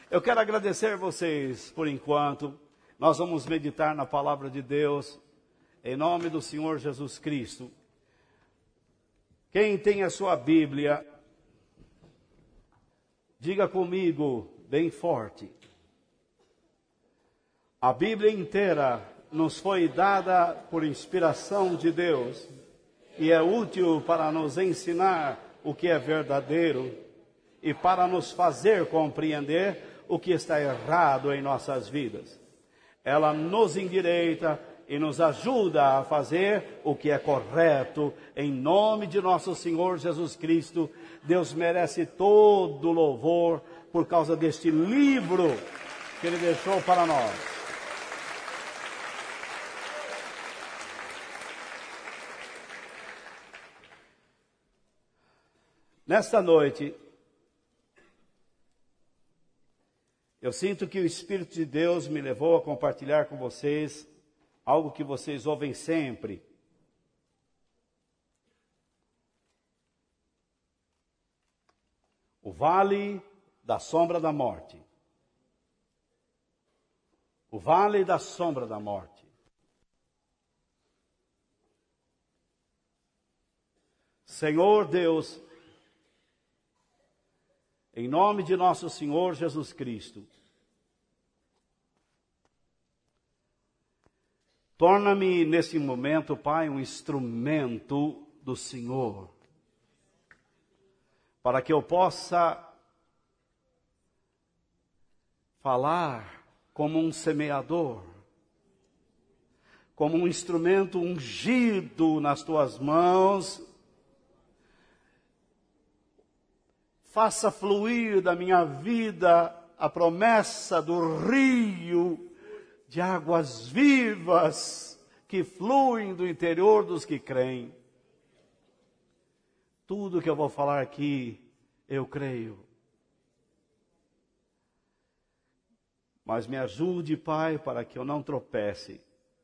Eu quero agradecer vocês por enquanto. Nós vamos meditar na palavra de Deus, em nome do Senhor Jesus Cristo. Quem tem a sua Bíblia, diga comigo bem forte. A Bíblia inteira nos foi dada por inspiração de Deus e é útil para nos ensinar o que é verdadeiro e para nos fazer compreender o que está errado em nossas vidas. Ela nos endireita e nos ajuda a fazer o que é correto, em nome de nosso Senhor Jesus Cristo. Deus merece todo louvor por causa deste livro que Ele deixou para nós. Nesta noite, eu sinto que o Espírito de Deus me levou a compartilhar com vocês algo que vocês ouvem sempre. O vale da sombra da morte. O vale da sombra da morte. Senhor Deus, em nome de nosso Senhor Jesus Cristo, torna-me nesse momento, Pai, um instrumento do Senhor, para que eu possa falar como um semeador, como um instrumento ungido nas tuas mãos. Faça fluir da minha vida a promessa do rio de águas vivas que fluem do interior dos que creem. Tudo que eu vou falar aqui, eu creio. Mas me ajude, Pai, para que eu não tropece,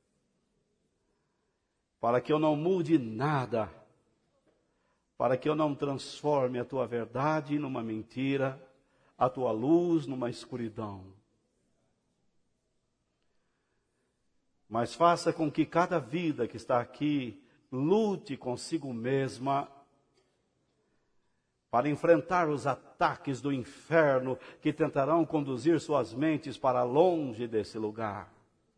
para que eu não mude nada, para que eu não transforme a tua verdade numa mentira, a tua luz numa escuridão. Mas faça com que cada vida que está aqui lute consigo mesma para enfrentar os ataques do inferno que tentarão conduzir suas mentes para longe desse lugar.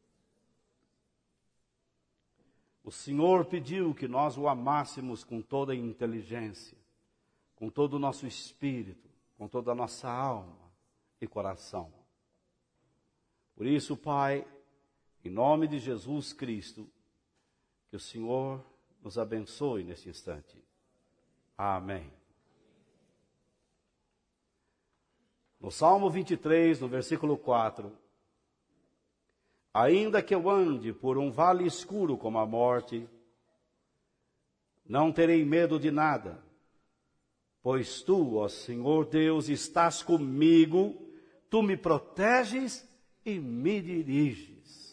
O Senhor pediu que nós o amássemos com toda a inteligência, com todo o nosso espírito, com toda a nossa alma e coração. Por isso, Pai, em nome de Jesus Cristo, que o Senhor nos abençoe nesse instante. Amém. No Salmo 23, no versículo 4, ainda que eu ande por um vale escuro como a morte, não terei medo de nada, pois tu, ó Senhor Deus, estás comigo, tu me proteges e me diriges.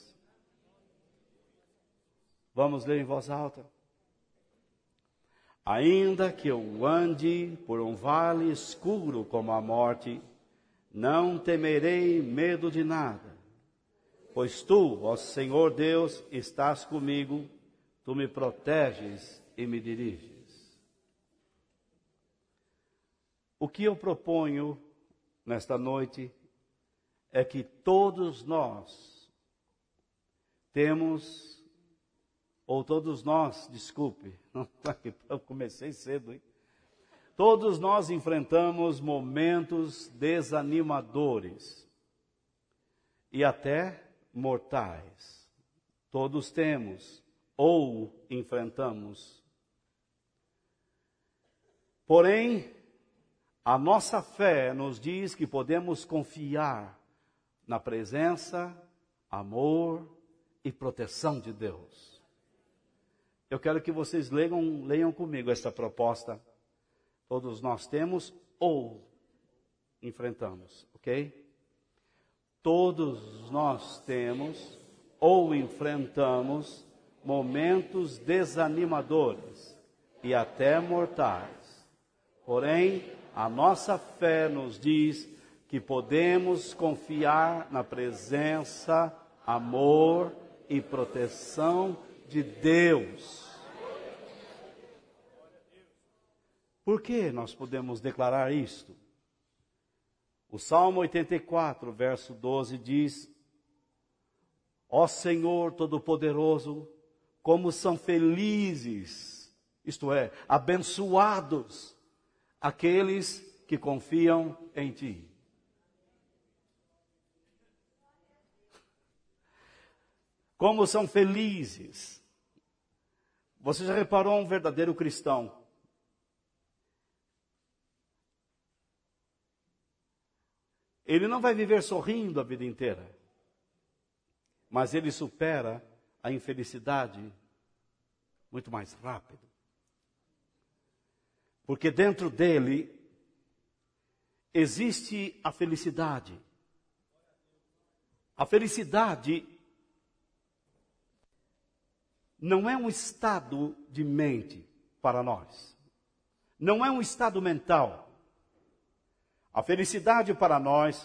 Vamos ler em voz alta. Ainda que eu ande por um vale escuro como a morte, não temerei medo de nada, pois tu, ó Senhor Deus, estás comigo, tu me proteges e me diriges. O que eu proponho nesta noite é que todos nós temos, ou todos nós, desculpe, eu comecei cedo, hein? Todos nós enfrentamos momentos desanimadores e até mortais. Todos temos ou enfrentamos. Porém, a nossa fé nos diz que podemos confiar na presença, amor e proteção de Deus. Eu quero que vocês leiam comigo esta proposta. Todos nós temos ou enfrentamos, ok? Todos nós temos ou enfrentamos momentos desanimadores e até mortais. Porém, a nossa fé nos diz que podemos confiar na presença, amor e proteção de Deus. Por que nós podemos declarar isto? O Salmo 84, verso 12 diz: Ó Senhor Todo-Poderoso, como são felizes, isto é, abençoados, aqueles que confiam em Ti. Como são felizes. Você já reparou um verdadeiro cristão? Ele não vai viver sorrindo a vida inteira, mas ele supera a infelicidade muito mais rápido. Porque dentro dele existe a felicidade. A felicidade não é um estado de mente para nós. Não é um estado mental. A felicidade para nós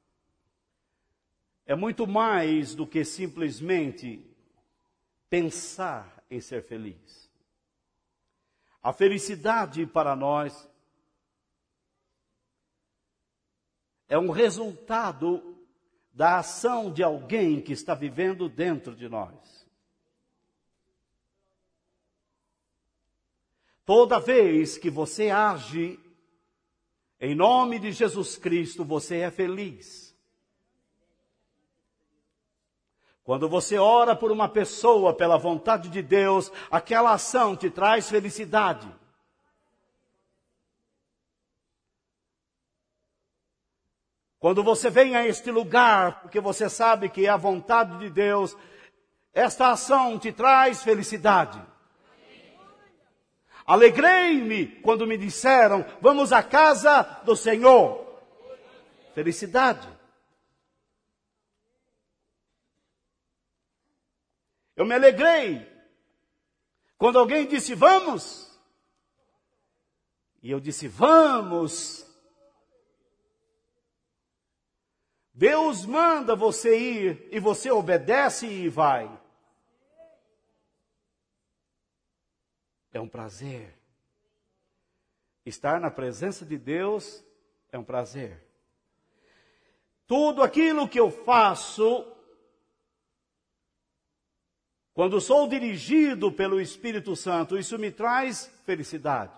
é muito mais do que simplesmente pensar em ser feliz. A felicidade para nós é um resultado da ação de alguém que está vivendo dentro de nós. Toda vez que você age em nome de Jesus Cristo, você é feliz. Quando você ora por uma pessoa pela vontade de Deus, aquela ação te traz felicidade. Quando você vem a este lugar, porque você sabe que é a vontade de Deus, esta ação te traz felicidade. Alegrei-me quando me disseram, vamos à casa do Senhor. Felicidade. Eu me alegrei quando alguém disse, vamos. E eu disse, vamos. Deus manda você ir e você obedece e vai. É um prazer. Estar na presença de Deus é um prazer. Tudo aquilo que eu faço, quando sou dirigido pelo Espírito Santo, isso me traz felicidade.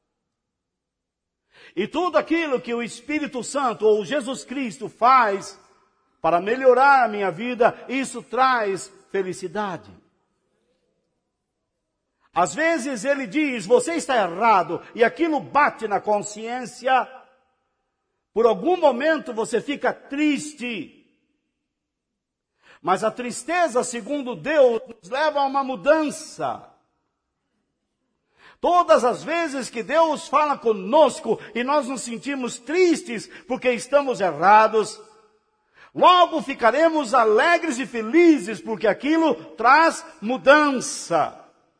E tudo aquilo que o Espírito Santo ou Jesus Cristo faz para melhorar a minha vida, isso traz felicidade. Às vezes ele diz, você está errado, e aquilo bate na consciência. Por algum momento você fica triste. Mas a tristeza, segundo Deus, nos leva a uma mudança. Todas as vezes que Deus fala conosco e nós nos sentimos tristes porque estamos errados, logo ficaremos alegres e felizes porque aquilo traz mudança.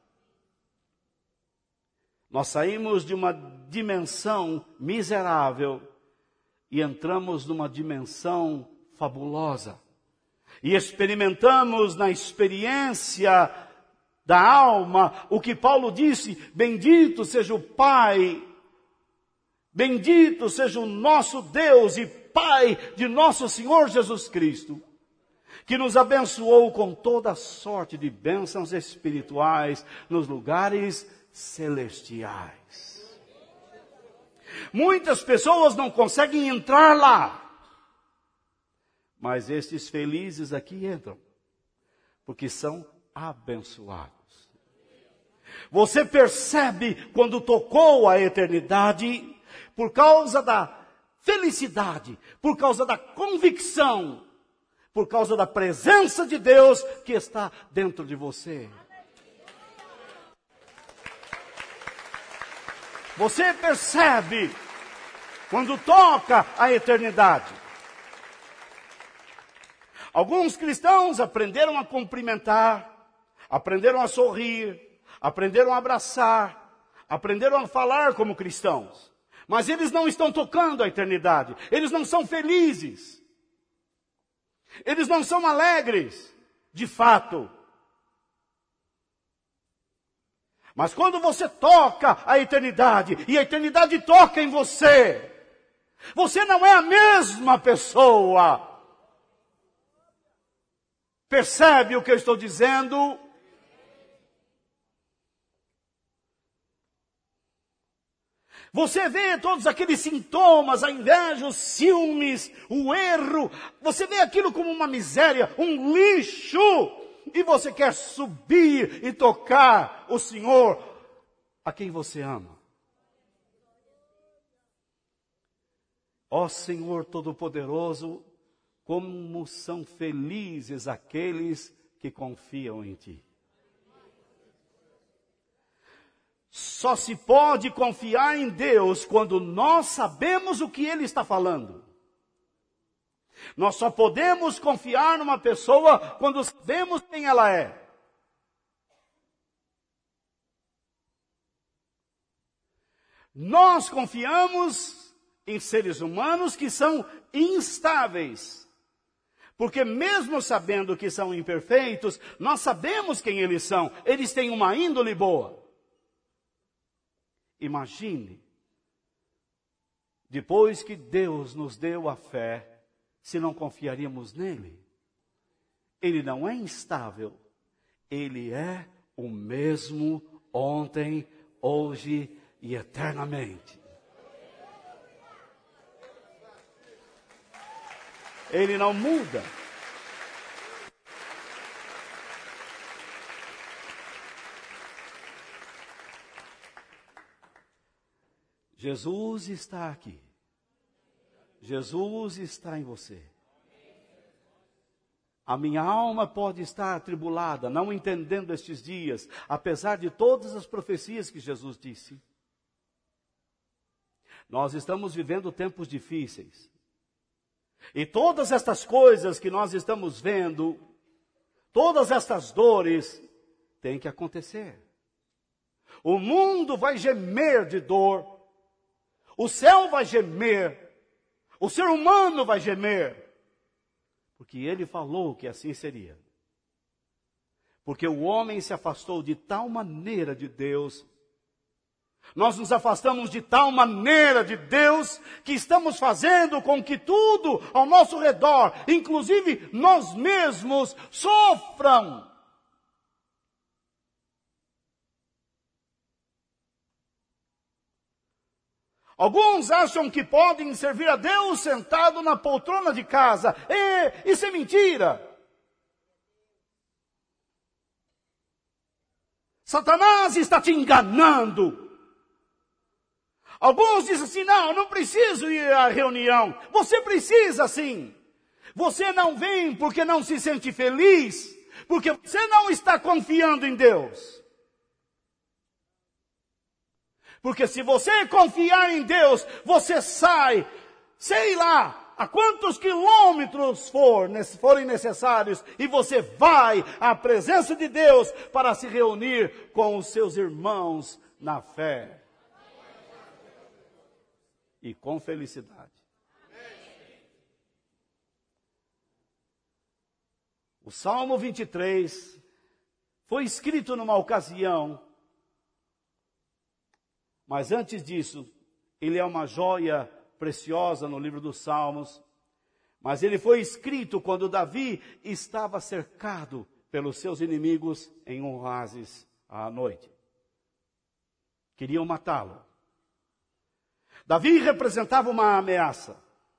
Nós saímos de uma dimensão miserável e entramos numa dimensão fabulosa. E experimentamos na experiência da alma o que Paulo disse, bendito seja o Pai, bendito seja o nosso Deus e Pai de nosso Senhor Jesus Cristo, que nos abençoou com toda sorte de bênçãos espirituais nos lugares celestiais. Muitas pessoas não conseguem entrar lá, mas estes felizes aqui entram, porque são abençoados. Você percebe quando tocou a eternidade, por causa da felicidade, por causa da convicção, por causa da presença de Deus que está dentro de você. Você percebe quando toca a eternidade. Alguns cristãos aprenderam a cumprimentar, aprenderam a sorrir, aprenderam a abraçar, aprenderam a falar como cristãos. Mas eles não estão tocando a eternidade. Eles não são felizes. Eles não são alegres, de fato. Mas quando você toca a eternidade, e a eternidade toca em você, você não é a mesma pessoa. Percebe o que eu estou dizendo? Você vê todos aqueles sintomas, a inveja, os ciúmes, o erro. Você vê aquilo como uma miséria, um lixo. E você quer subir e tocar o Senhor a quem você ama. Ó Senhor Todo-Poderoso, como são felizes aqueles que confiam em Ti. Só se pode confiar em Deus quando nós sabemos o que Ele está falando. Nós só podemos confiar numa pessoa quando sabemos quem ela é. Nós confiamos em seres humanos que são instáveis. Porque mesmo sabendo que são imperfeitos, nós sabemos quem eles são. Eles têm uma índole boa. Imagine, depois que Deus nos deu a fé, se não confiaríamos nele. Ele não é instável, ele é o mesmo ontem, hoje e eternamente. Ele não muda. Jesus está aqui. Jesus está em você. A minha alma pode estar atribulada, não entendendo estes dias, apesar de todas as profecias que Jesus disse. Nós estamos vivendo tempos difíceis. E todas estas coisas que nós estamos vendo, todas estas dores, têm que acontecer. O mundo vai gemer de dor. O céu vai gemer, o ser humano vai gemer, porque ele falou que assim seria. Porque o homem se afastou de tal maneira de Deus, nós nos afastamos de tal maneira de Deus, que estamos fazendo com que tudo ao nosso redor, inclusive nós mesmos, sofram. Alguns acham que podem servir a Deus sentado na poltrona de casa. Isso é mentira. Satanás está te enganando. Alguns dizem assim, não preciso ir à reunião. Você precisa sim. Você não vem porque não se sente feliz, porque você não está confiando em Deus. Porque se você confiar em Deus, você sai, sei lá, a quantos quilômetros forem necessários, e você vai à presença de Deus para se reunir com os seus irmãos na fé. E com felicidade. O Salmo 23 foi escrito numa ocasião. Mas antes disso, ele é uma joia preciosa no livro dos Salmos. Mas ele foi escrito quando Davi estava cercado pelos seus inimigos em um oásis à noite. Queriam matá-lo. Davi representava uma ameaça.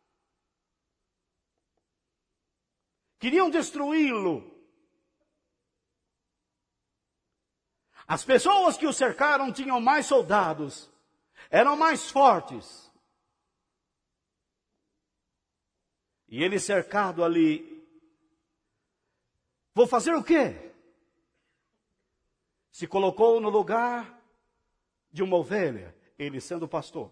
Queriam destruí-lo. As pessoas que o cercaram tinham mais soldados, eram mais fortes. E ele cercado ali, vou fazer o quê? Se colocou no lugar de uma ovelha, ele sendo pastor.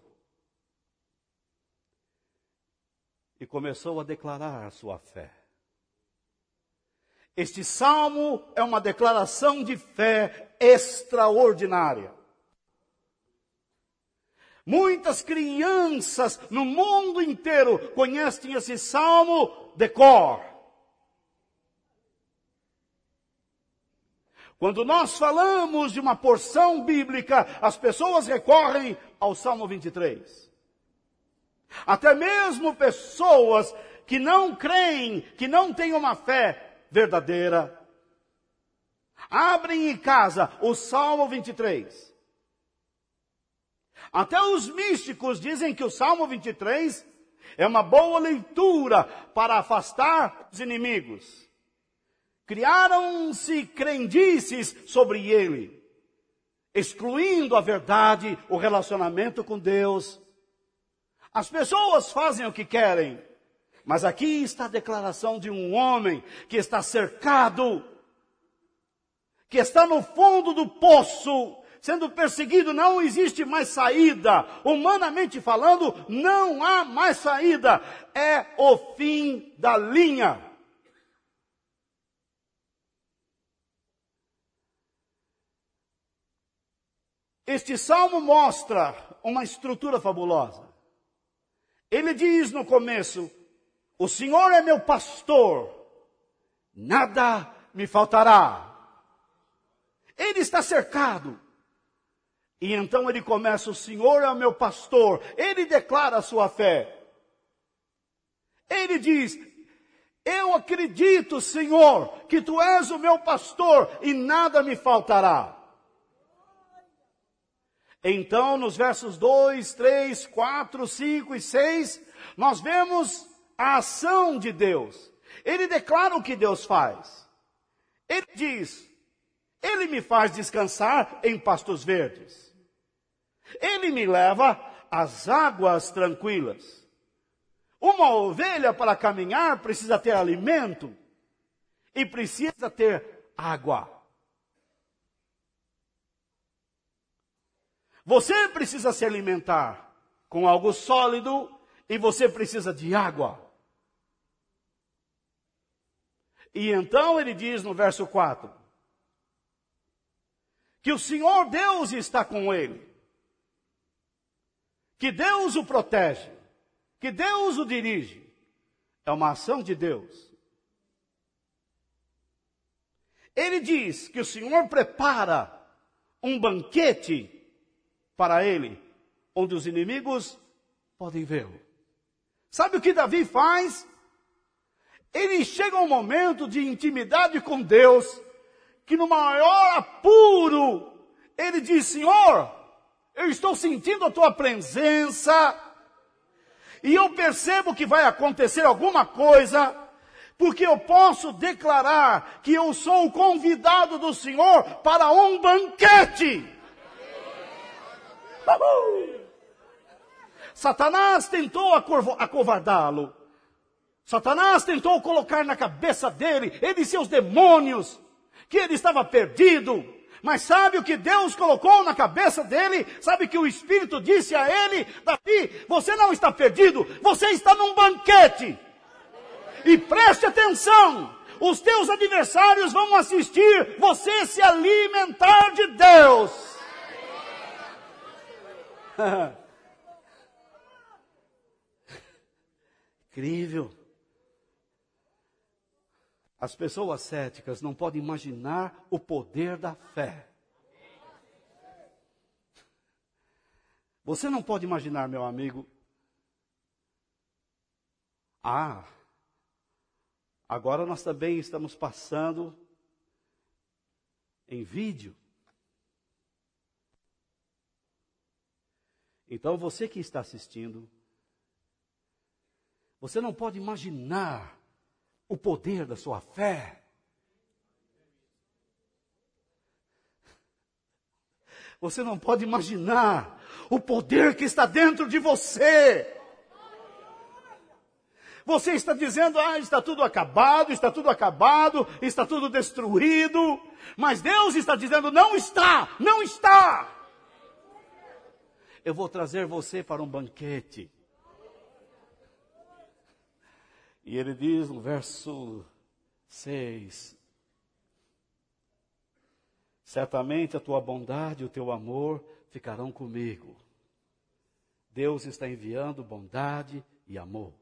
E começou a declarar a sua fé. Este salmo é uma declaração de fé extraordinária. Muitas crianças no mundo inteiro conhecem esse salmo de cor. Quando nós falamos de uma porção bíblica, as pessoas recorrem ao Salmo 23. Até mesmo pessoas que não creem, que não têm uma fé verdadeira, abrem em casa o Salmo 23. Até os místicos dizem que o Salmo 23 é uma boa leitura para afastar os inimigos. Criaram-se crendices sobre ele, excluindo a verdade, o relacionamento com Deus. As pessoas fazem o que querem, mas aqui está a declaração de um homem que está cercado, que está no fundo do poço, sendo perseguido, não existe mais saída. Humanamente falando, não há mais saída. É o fim da linha. Este salmo mostra uma estrutura fabulosa. Ele diz no começo: o Senhor é meu pastor, nada me faltará. Ele está cercado. E então ele começa: o Senhor é o meu pastor. Ele declara a sua fé. Ele diz: eu acredito, Senhor, que tu és o meu pastor e nada me faltará. Então, nos versos 2, 3, 4, 5 e 6, nós vemos a ação de Deus. Ele declara o que Deus faz. Ele diz: ele me faz descansar em pastos verdes. Ele me leva às águas tranquilas. Uma ovelha para caminhar precisa ter alimento e precisa ter água. Você precisa se alimentar com algo sólido e você precisa de água. E então ele diz no verso 4, que o Senhor Deus está com ele, que Deus o protege, que Deus o dirige. É uma ação de Deus. Ele diz que o Senhor prepara um banquete para ele, onde os inimigos podem vê-lo. Sabe o que Davi faz? Ele chega a um momento de intimidade com Deus, que no maior apuro, ele diz: Senhor, eu estou sentindo a tua presença, e eu percebo que vai acontecer alguma coisa, porque eu posso declarar que eu sou o convidado do Senhor para um banquete. Satanás tentou acovardá-lo. Satanás tentou colocar na cabeça dele, ele e seus demônios, que ele estava perdido. Mas sabe o que Deus colocou na cabeça dele? Sabe que o Espírito disse a ele: Davi, você não está perdido, você está num banquete. E preste atenção, os teus adversários vão assistir você se alimentar de Deus. Incrível. As pessoas céticas não podem imaginar o poder da fé. Você não pode imaginar, meu amigo. Agora nós também estamos passando em vídeo. Então você que está assistindo, você não pode imaginar o poder da sua fé. Você não pode imaginar o poder que está dentro de você. Você está dizendo: está tudo acabado, está tudo destruído. Mas Deus está dizendo: não está, não está. Eu vou trazer você para um banquete. E ele diz no verso 6, certamente a tua bondade e o teu amor ficarão comigo. Deus está enviando bondade e amor.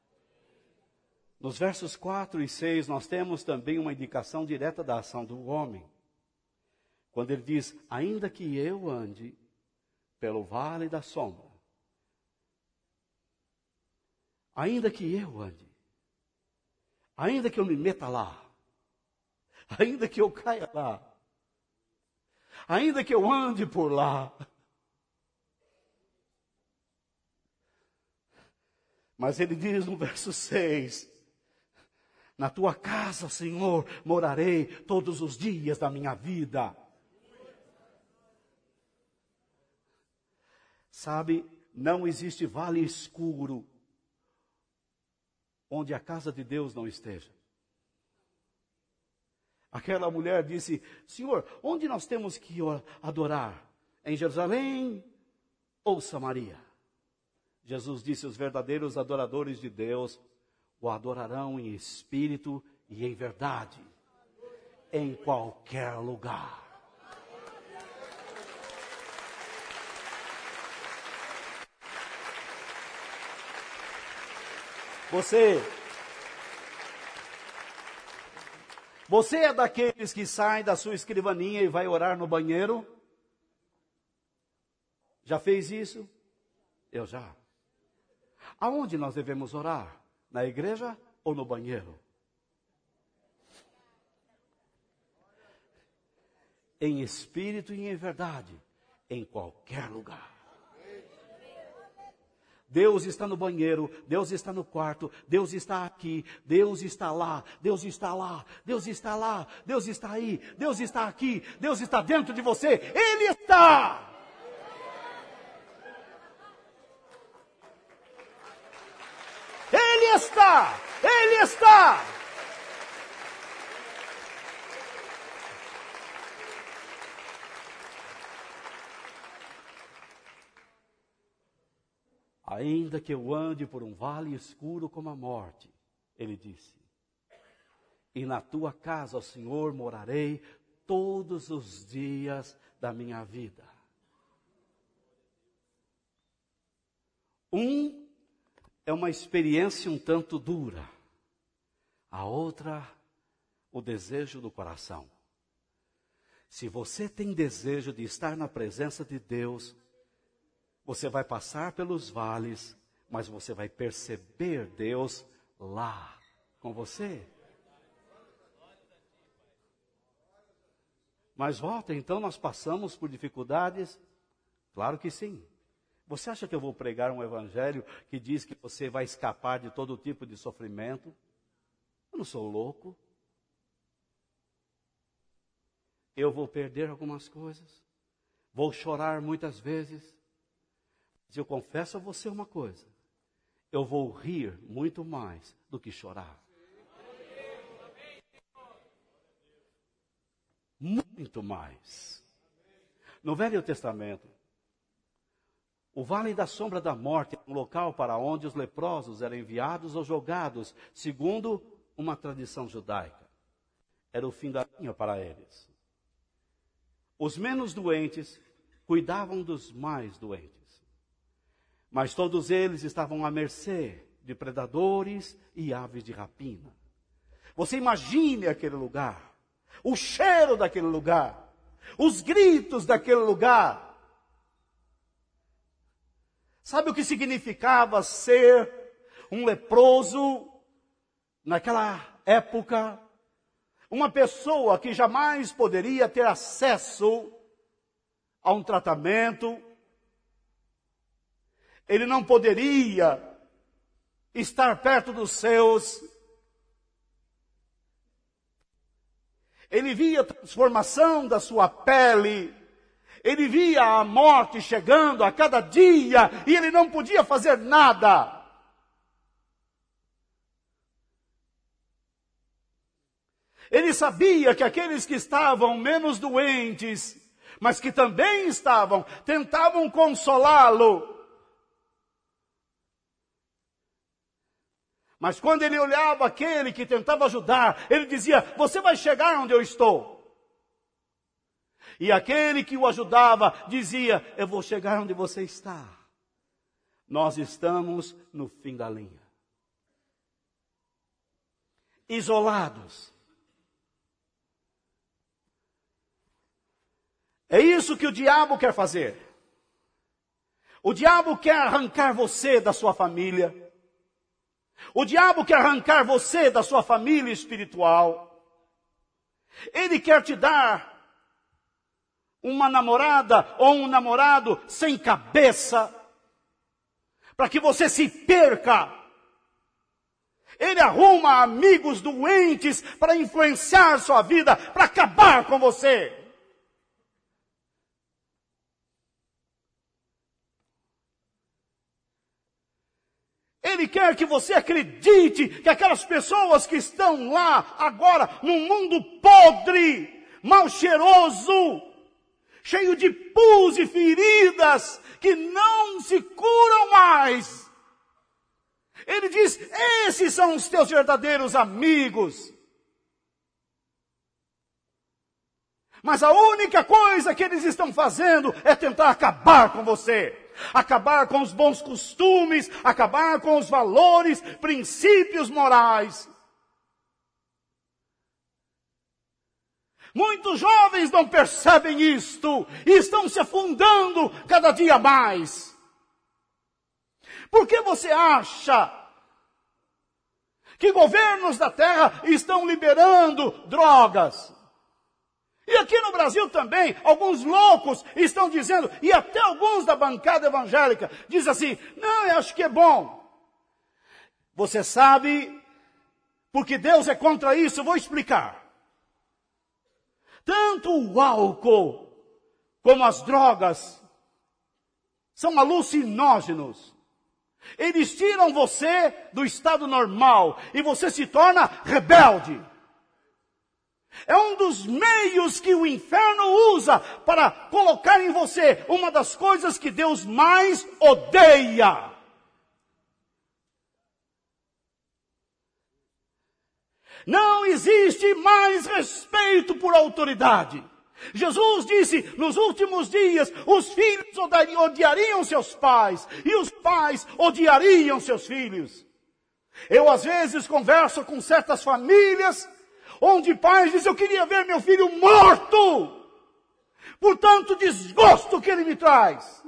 Nos versos 4 e 6, nós temos também uma indicação direta da ação do homem. Quando ele diz, ainda que eu ande pelo vale da sombra, ainda que eu ande, ainda que eu me meta lá, ainda que eu caia lá, ainda que eu ande por lá, mas ele diz no verso 6, na tua casa, Senhor, morarei todos os dias da minha vida. Sabe, não existe vale escuro onde a casa de Deus não esteja. Aquela mulher disse, Senhor, onde nós temos que adorar? Em Jerusalém ou Samaria? Jesus disse, os verdadeiros adoradores de Deus o adorarão em espírito e em verdade, em qualquer lugar. Você é daqueles que saem da sua escrivaninha e vai orar no banheiro? Já fez isso? Eu já. Aonde nós devemos orar? Na igreja ou no banheiro? Em espírito e em verdade, em qualquer lugar. Deus está no banheiro, Deus está no quarto, Deus está aqui, Deus está lá, Deus está lá, Deus está lá, Deus está aí, Deus está aqui, Deus está dentro de você, Ele está! Ele está! Ele está! Ainda que eu ande por um vale escuro como a morte, ele disse, e na tua casa, ó Senhor, morarei todos os dias da minha vida. É uma experiência um tanto dura. A outra, o desejo do coração. Se você tem desejo de estar na presença de Deus, você vai passar pelos vales, mas você vai perceber Deus lá com você. Mas volta, então nós passamos por dificuldades? Claro que sim. Você acha que eu vou pregar um evangelho que diz que você vai escapar de todo tipo de sofrimento? Eu não sou louco. Eu vou perder algumas coisas. Vou chorar muitas vezes. Mas eu confesso a você uma coisa. Eu vou rir muito mais do que chorar. Muito mais. No Velho Testamento, o Vale da Sombra da Morte é um local para onde os leprosos eram enviados ou jogados, segundo uma tradição judaica. Era o fim da linha para eles. Os menos doentes cuidavam dos mais doentes. Mas todos eles estavam à mercê de predadores e aves de rapina. Você imagine aquele lugar, o cheiro daquele lugar, os gritos daquele lugar. Sabe o que significava ser um leproso naquela época? Uma pessoa que jamais poderia ter acesso a um tratamento. Ele não poderia estar perto dos seus. Ele via a transformação da sua pele. Ele via a morte chegando a cada dia e ele não podia fazer nada. Ele sabia que aqueles que estavam menos doentes, mas que também estavam, tentavam consolá-lo. Mas quando ele olhava aquele que tentava ajudar, ele dizia, você vai chegar onde eu estou. E aquele que o ajudava dizia, eu vou chegar onde você está. nós estamos no fim da linha. Isolados. É isso que o diabo quer fazer. O diabo quer arrancar você da sua família. O diabo quer arrancar você da sua família espiritual. Ele quer te dar uma namorada ou um namorado sem cabeça, para que você se perca. Ele arruma amigos doentes para influenciar sua vida, para acabar com você. Ele quer que você acredite que aquelas pessoas que estão lá agora, num mundo podre, mal cheiroso, cheio de pus e feridas, que não se curam mais. Ele diz, esses são os teus verdadeiros amigos. Mas a única coisa que eles estão fazendo é tentar acabar com você. Acabar com os bons costumes, acabar com os valores, princípios morais. Muitos jovens não percebem isto e estão se afundando cada dia mais. Por que você acha que governos da terra estão liberando drogas? E aqui no Brasil também, alguns loucos estão dizendo, e até alguns da bancada evangélica, dizem assim, não, eu acho que é bom. Você sabe, porque Deus é contra isso, eu vou explicar. Tanto o álcool como as drogas são alucinógenos. Eles tiram você do estado normal e você se torna rebelde. É um dos meios que o inferno usa para colocar em você uma das coisas que Deus mais odeia. Não existe mais respeito por autoridade. Jesus disse, nos últimos dias, os filhos odiariam seus pais, e os pais odiariam seus filhos. Eu, às vezes, converso com certas famílias, onde pais dizem, eu queria ver meu filho morto, por tanto desgosto que ele me traz.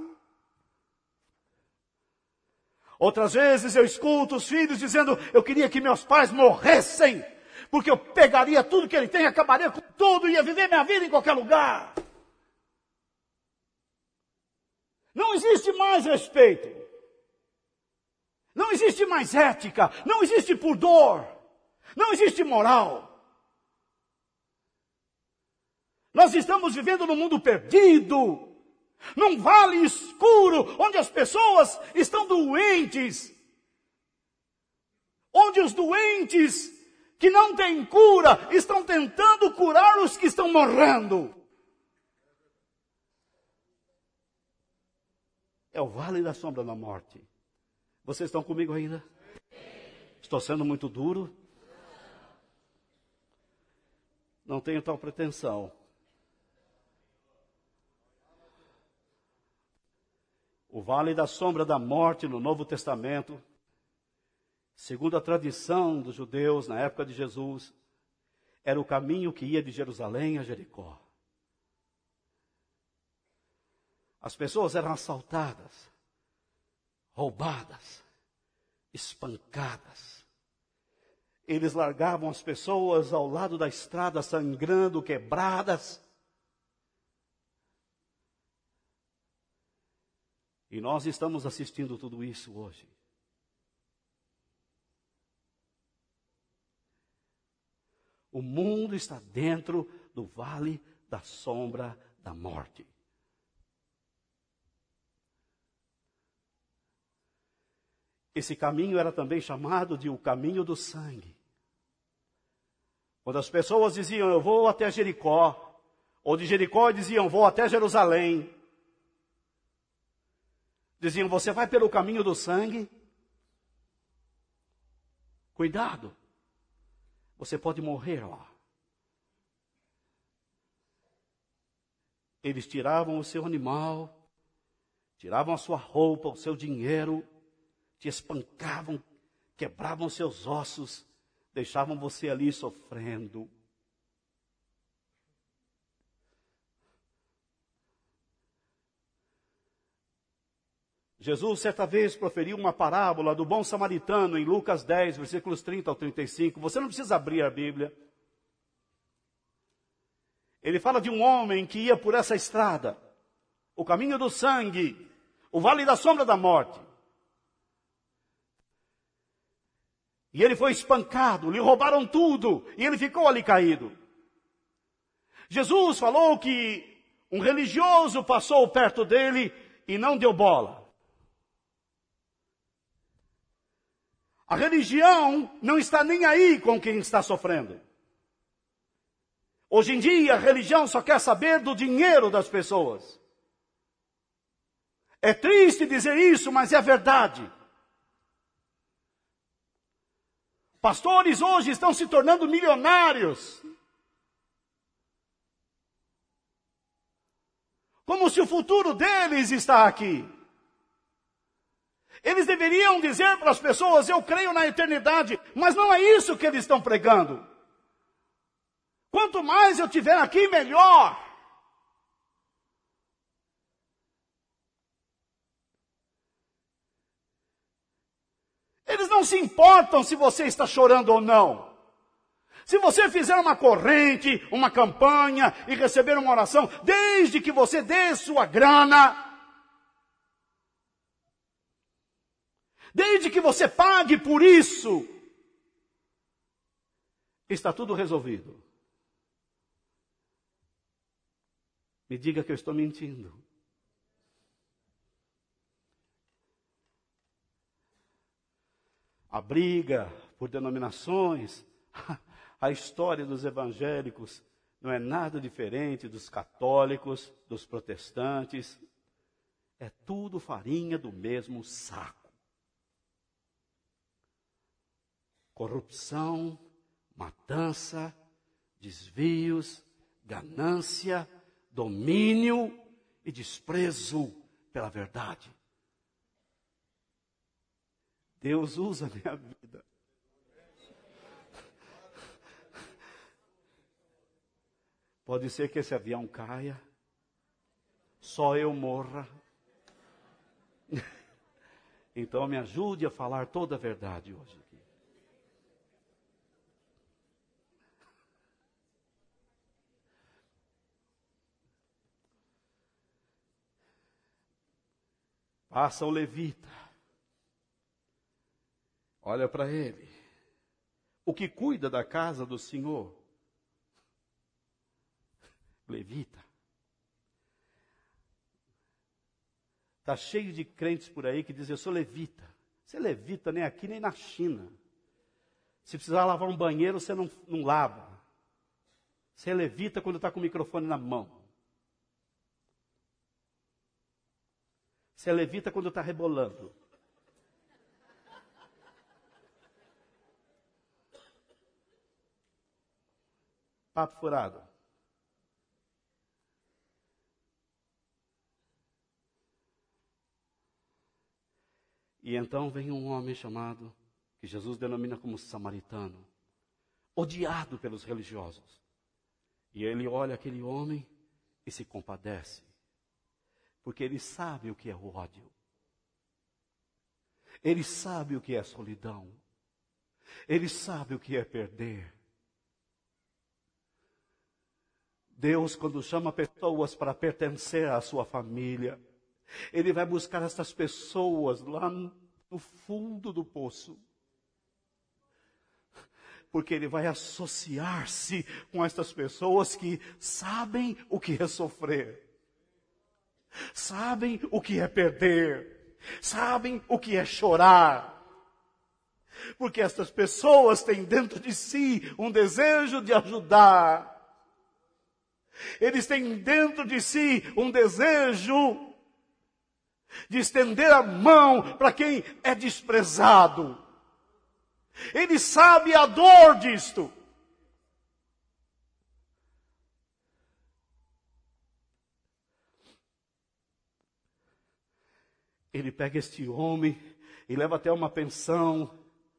Outras vezes eu escuto os filhos dizendo, eu queria que meus pais morressem, porque eu pegaria tudo que ele tem, acabaria com tudo, ia viver minha vida em qualquer lugar. Não existe mais respeito. Não existe mais ética. Não existe pudor. Não existe moral. Nós estamos vivendo num mundo perdido, num vale escuro, onde as pessoas estão doentes, onde os doentes que não têm cura estão tentando curar os que estão morrendo. É o vale da sombra da morte. Vocês estão comigo ainda? Estou sendo muito duro? Não tenho tal pretensão. O vale da sombra da morte no Novo Testamento, segundo a tradição dos judeus na época de Jesus, era o caminho que ia de Jerusalém a Jericó. As pessoas eram assaltadas, roubadas, espancadas. Eles largavam as pessoas ao lado da estrada, sangrando, quebradas. E nós estamos assistindo tudo isso hoje. O mundo está dentro do vale da sombra da morte. Esse caminho era também chamado de o caminho do sangue. Quando as pessoas diziam, eu vou até Jericó, ou de Jericó diziam, vou até Jerusalém, diziam, você vai pelo caminho do sangue? Cuidado, você pode morrer lá. Eles tiravam o seu animal, tiravam a sua roupa, o seu dinheiro, te espancavam, quebravam seus ossos, deixavam você ali sofrendo. Jesus, certa vez, proferiu uma parábola do bom samaritano em Lucas 10, versículos 30 ao 35. Você não precisa abrir a Bíblia. Ele fala de um homem que ia por essa estrada, o caminho do sangue, o vale da sombra da morte. E ele foi espancado, lhe roubaram tudo, e ele ficou ali caído. Jesus falou que um religioso passou perto dele e não deu bola. A religião não está nem aí com quem está sofrendo. Hoje em dia, a religião só quer saber do dinheiro das pessoas. É triste dizer isso, mas é verdade. Pastores hoje estão se tornando milionários. Como se o futuro deles está aqui. Eles deveriam dizer para as pessoas, eu creio na eternidade, mas não é isso que eles estão pregando. Quanto mais eu tiver aqui, melhor. Eles não se importam se você está chorando ou não. Se você fizer uma corrente, uma campanha e receber uma oração, desde que você dê sua grana, desde que você pague por isso, está tudo resolvido. Me diga que eu estou mentindo. A briga por denominações, a história dos evangélicos não é nada diferente dos católicos, dos protestantes. É tudo farinha do mesmo saco. Corrupção, matança, desvios, ganância, domínio e desprezo pela verdade. Deus usa a minha vida. Pode ser que esse avião caia, só eu morra. Então me ajude a falar toda a verdade hoje aqui. Passa o levita. Olha para ele. O que cuida da casa do Senhor? Levita. Está cheio de crentes por aí que dizem, eu sou levita. Você é levita nem aqui nem na China. Se precisar lavar um banheiro, você não lava. Você é levita quando está com o microfone na mão. Você é levita quando está rebolando. Papo furado. E então vem um homem chamado, que Jesus denomina como samaritano, odiado pelos religiosos. E ele olha aquele homem e se compadece, porque ele sabe o que é o ódio. Ele sabe o que é solidão. Ele sabe o que é perder. Deus, quando chama pessoas para pertencer à sua família, Ele vai buscar essas pessoas lá no fundo do poço. Porque Ele vai associar-se com essas pessoas que sabem o que é sofrer. Sabem o que é perder. Sabem o que é chorar. Porque essas pessoas têm dentro de si um desejo de ajudar. Eles têm dentro de si um desejo de estender a mão para quem é desprezado. Ele sabe a dor disto. ele pega este homem e leva até uma pensão,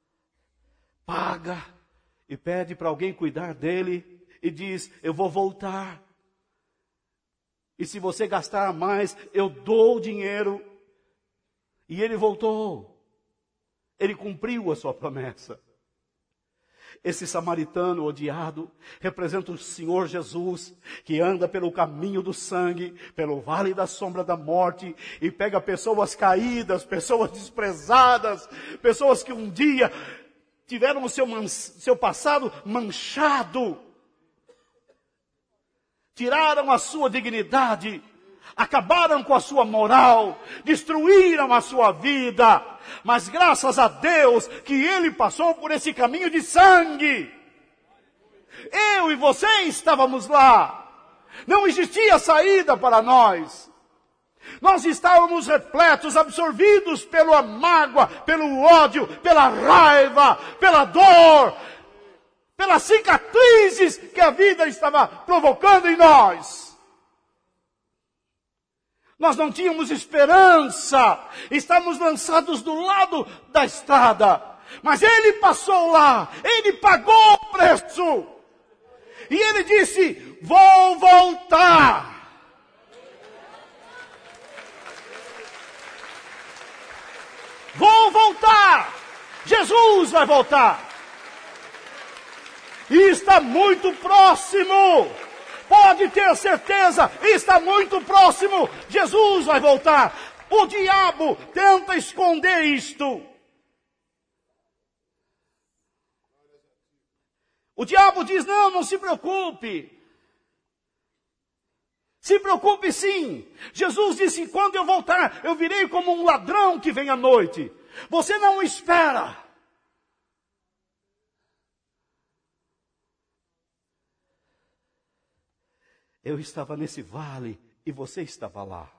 paga e pede para alguém cuidar dele e diz: eu vou voltar. E se você gastar mais, eu dou o dinheiro. E ele voltou. Ele cumpriu a sua promessa. Esse samaritano odiado representa o Senhor Jesus, que anda pelo caminho do sangue, pelo vale da sombra da morte, e pega pessoas caídas, pessoas desprezadas, pessoas que um dia tiveram o seu passado manchado, tiraram a sua dignidade, acabaram com a sua moral, destruíram a sua vida, mas graças a Deus que ele passou por esse caminho de sangue. Eu e você estávamos lá, não existia saída para nós. Nós estávamos repletos, absorvidos pela mágoa, pelo ódio, pela raiva, pela dor, pelas cicatrizes que a vida estava provocando em nós. Nós não tínhamos esperança, estávamos lançados do lado da estrada. Mas ele passou lá, ele pagou o preço. E ele disse: vou voltar. Vou voltar. Jesus vai voltar. E está muito próximo. Pode ter certeza, está muito próximo. Jesus vai voltar. O diabo tenta esconder isto. O diabo diz: não se preocupe. Se preocupe sim. Jesus disse: quando eu voltar, eu virei como um ladrão que vem à noite. Você não espera. Eu estava nesse vale e você estava lá.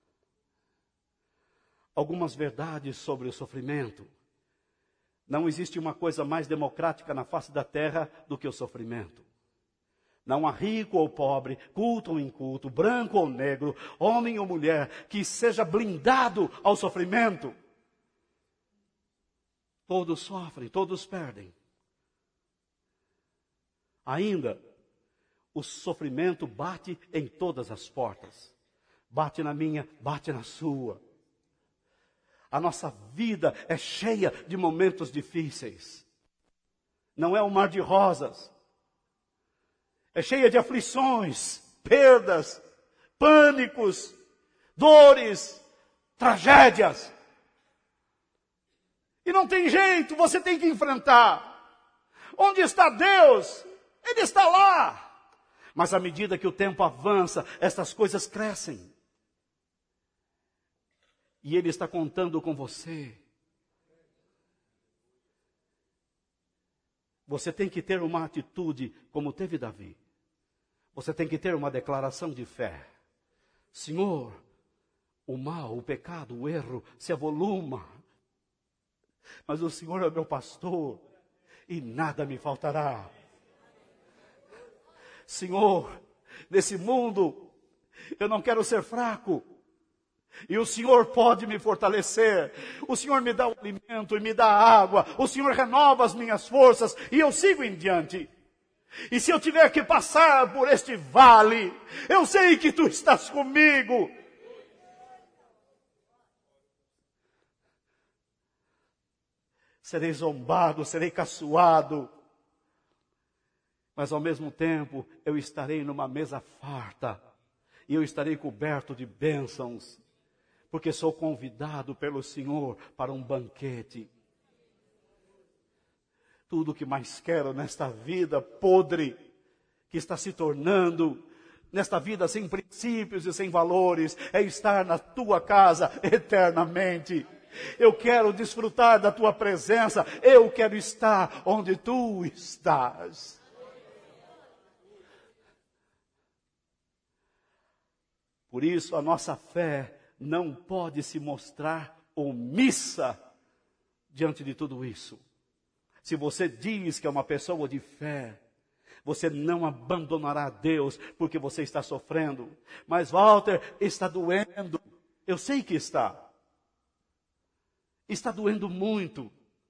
Algumas verdades sobre o sofrimento. Não existe uma coisa mais democrática na face da terra do que o sofrimento. Não há rico ou pobre, culto ou inculto, branco ou negro, homem ou mulher, que seja blindado ao sofrimento. Todos sofrem, todos perdem. Ainda, o sofrimento bate em todas as portas. Bate na minha, bate na sua. A nossa vida é cheia de momentos difíceis. Não é um mar de rosas. É cheia de aflições, perdas, pânicos, dores, tragédias. E não tem jeito, você tem que enfrentar. Onde está Deus? Ele está lá. Mas à medida que o tempo avança, estas coisas crescem. E Ele está contando com você. Você tem que ter uma atitude como teve Davi. Você tem que ter uma declaração de fé. Senhor, o mal, o pecado, o erro se avoluma. Mas o Senhor é meu pastor e nada me faltará. Senhor, nesse mundo, eu não quero ser fraco. E o Senhor pode me fortalecer. O Senhor me dá o alimento e me dá a água. O Senhor renova as minhas forças e eu sigo em diante. E se eu tiver que passar por este vale, eu sei que Tu estás comigo. Serei zombado, serei caçoado. Mas ao mesmo tempo, eu estarei numa mesa farta. E eu estarei coberto de bênçãos. Porque sou convidado pelo Senhor para um banquete. Tudo o que mais quero nesta vida podre, que está se tornando, nesta vida sem princípios e sem valores, é estar na Tua casa eternamente. Eu quero desfrutar da Tua presença. Eu quero estar onde Tu estás. Por isso a nossa fé não pode se mostrar omissa diante de tudo isso. Se você diz que é uma pessoa de fé, você não abandonará Deus porque você está sofrendo. Mas Walter, está doendo. Eu sei que está. Está doendo muito.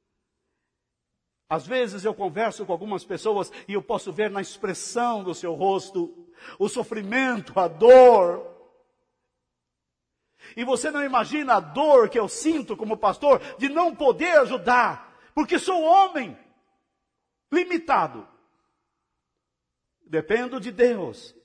Às vezes eu converso com algumas pessoas e eu posso ver na expressão do seu rosto o sofrimento, a dor. E você não imagina a dor que eu sinto como pastor de não poder ajudar, porque sou homem, limitado. Dependo de Deus.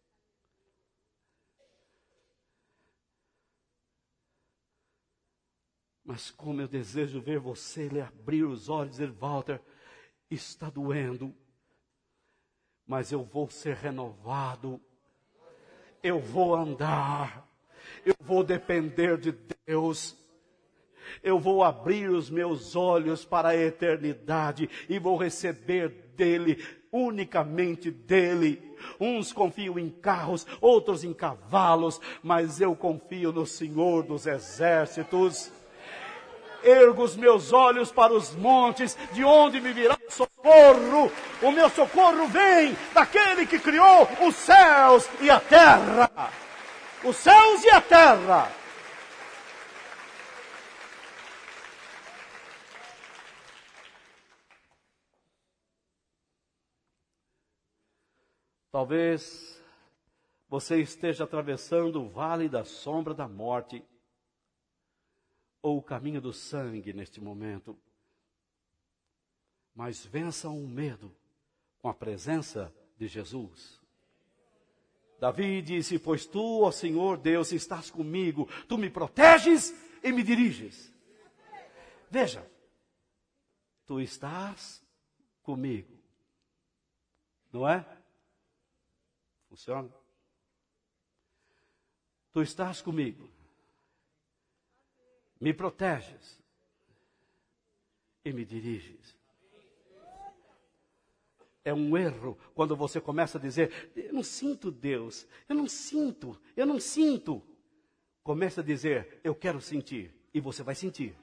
Mas como eu desejo ver você abrir os olhos e dizer, Walter, está doendo, mas eu vou ser renovado, eu vou andar, eu vou depender de Deus, eu vou abrir os meus olhos para a eternidade e vou receber dele, unicamente dele. Uns confiam em carros, outros em cavalos, mas eu confio no Senhor dos Exércitos. Ergo os meus olhos para os montes, de onde me virá o socorro. O meu socorro vem daquele que criou os céus e a terra. Os céus e a terra. Talvez você esteja atravessando o vale da sombra da morte, ou o caminho do sangue neste momento. Mas vençam o medo com a presença de Jesus. Davi disse, pois tu, ó Senhor Deus, estás comigo, tu me proteges e me diriges. Veja, tu estás comigo. Não é? Funciona? Tu estás comigo. Me proteges e me diriges. É um erro quando você começa a dizer, eu não sinto Deus, eu não sinto. Começa a dizer, eu quero sentir, e você vai sentir.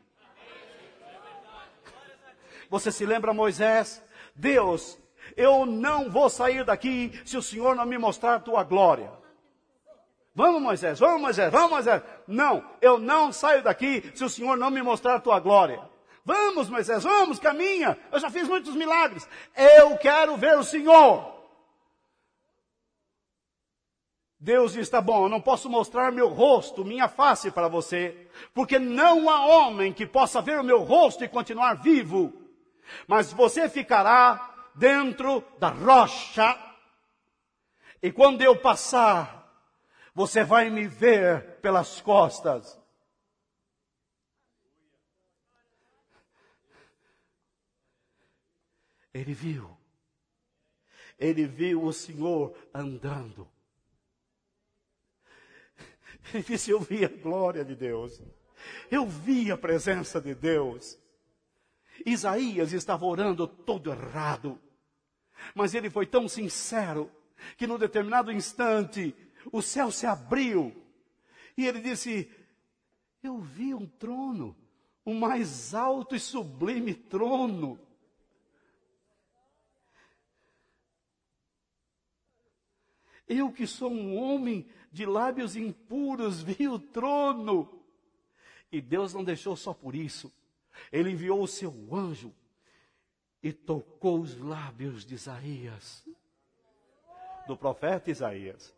Você se lembra, Moisés? Deus, eu não vou sair daqui se o Senhor não me mostrar a tua glória. Vamos, Moisés, vamos, Moisés, vamos, Moisés. Não, eu não saio daqui se o Senhor não me mostrar a tua glória. Vamos, Moisés, vamos, caminha. Eu já fiz muitos milagres. Eu quero ver o Senhor. Deus diz, tá bom, eu não posso mostrar meu rosto, minha face para você, porque não há homem que possa ver o meu rosto e continuar vivo. Mas você ficará dentro da rocha. E quando eu passar, você vai me ver pelas costas. Ele viu o Senhor andando. Ele disse, eu vi a glória de Deus. Eu vi a presença de Deus. Isaías estava orando todo errado. Mas ele foi tão sincero, que num determinado instante, o céu se abriu. E ele disse, eu vi um trono, o mais alto e sublime trono. Eu que sou um homem de lábios impuros, vi o trono. E Deus não deixou só por isso. Ele enviou o seu anjo e tocou os lábios de Isaías, do profeta Isaías.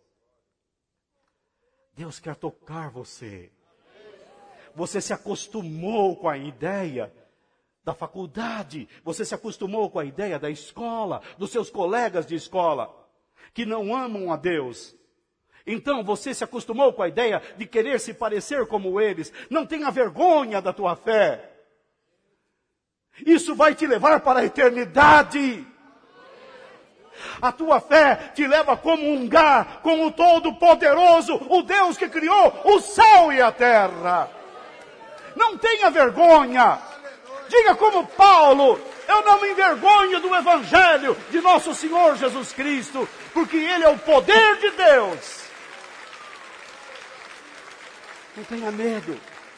Deus quer tocar você. Você se acostumou com a ideia da faculdade. Você se acostumou com a ideia da escola, dos seus colegas de escola, que não amam a Deus. Então você se acostumou com a ideia de querer se parecer como eles. Não tenha vergonha da tua fé. Isso vai te levar para a eternidade. A tua fé te leva a comungar com o Todo-Poderoso, o Deus que criou o céu e a terra. Não tenha vergonha. Diga como Paulo, eu não me envergonho do Evangelho de nosso Senhor Jesus Cristo, porque Ele é o poder de Deus. Não tenha medo.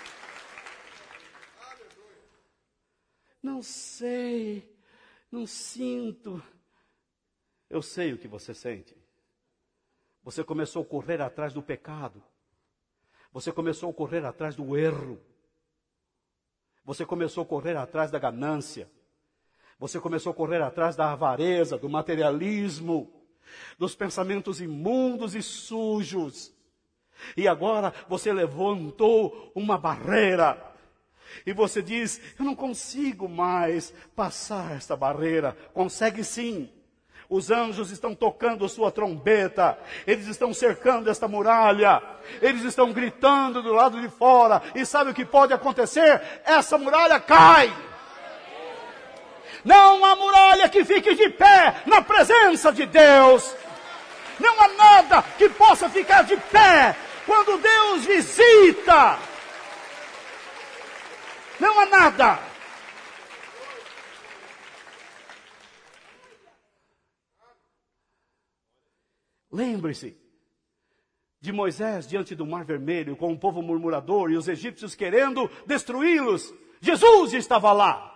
Não sei, não sinto. Eu sei o que você sente. Você começou a correr atrás do pecado. Você começou a correr atrás do erro. Você começou a correr atrás da ganância. Você começou a correr atrás da avareza, do materialismo, dos pensamentos imundos e sujos. E agora você levantou uma barreira. E você diz, eu não consigo mais passar esta barreira. Consegue sim. Os anjos estão tocando sua trombeta. Eles estão cercando esta muralha. Eles estão gritando do lado de fora. E sabe o que pode acontecer? Essa muralha cai. Não há muralha que fique de pé na presença de Deus. Não há nada que possa ficar de pé quando Deus visita. Não há nada. Lembre-se de Moisés diante do Mar Vermelho, com o povo murmurador e os egípcios querendo destruí-los. Jesus estava lá.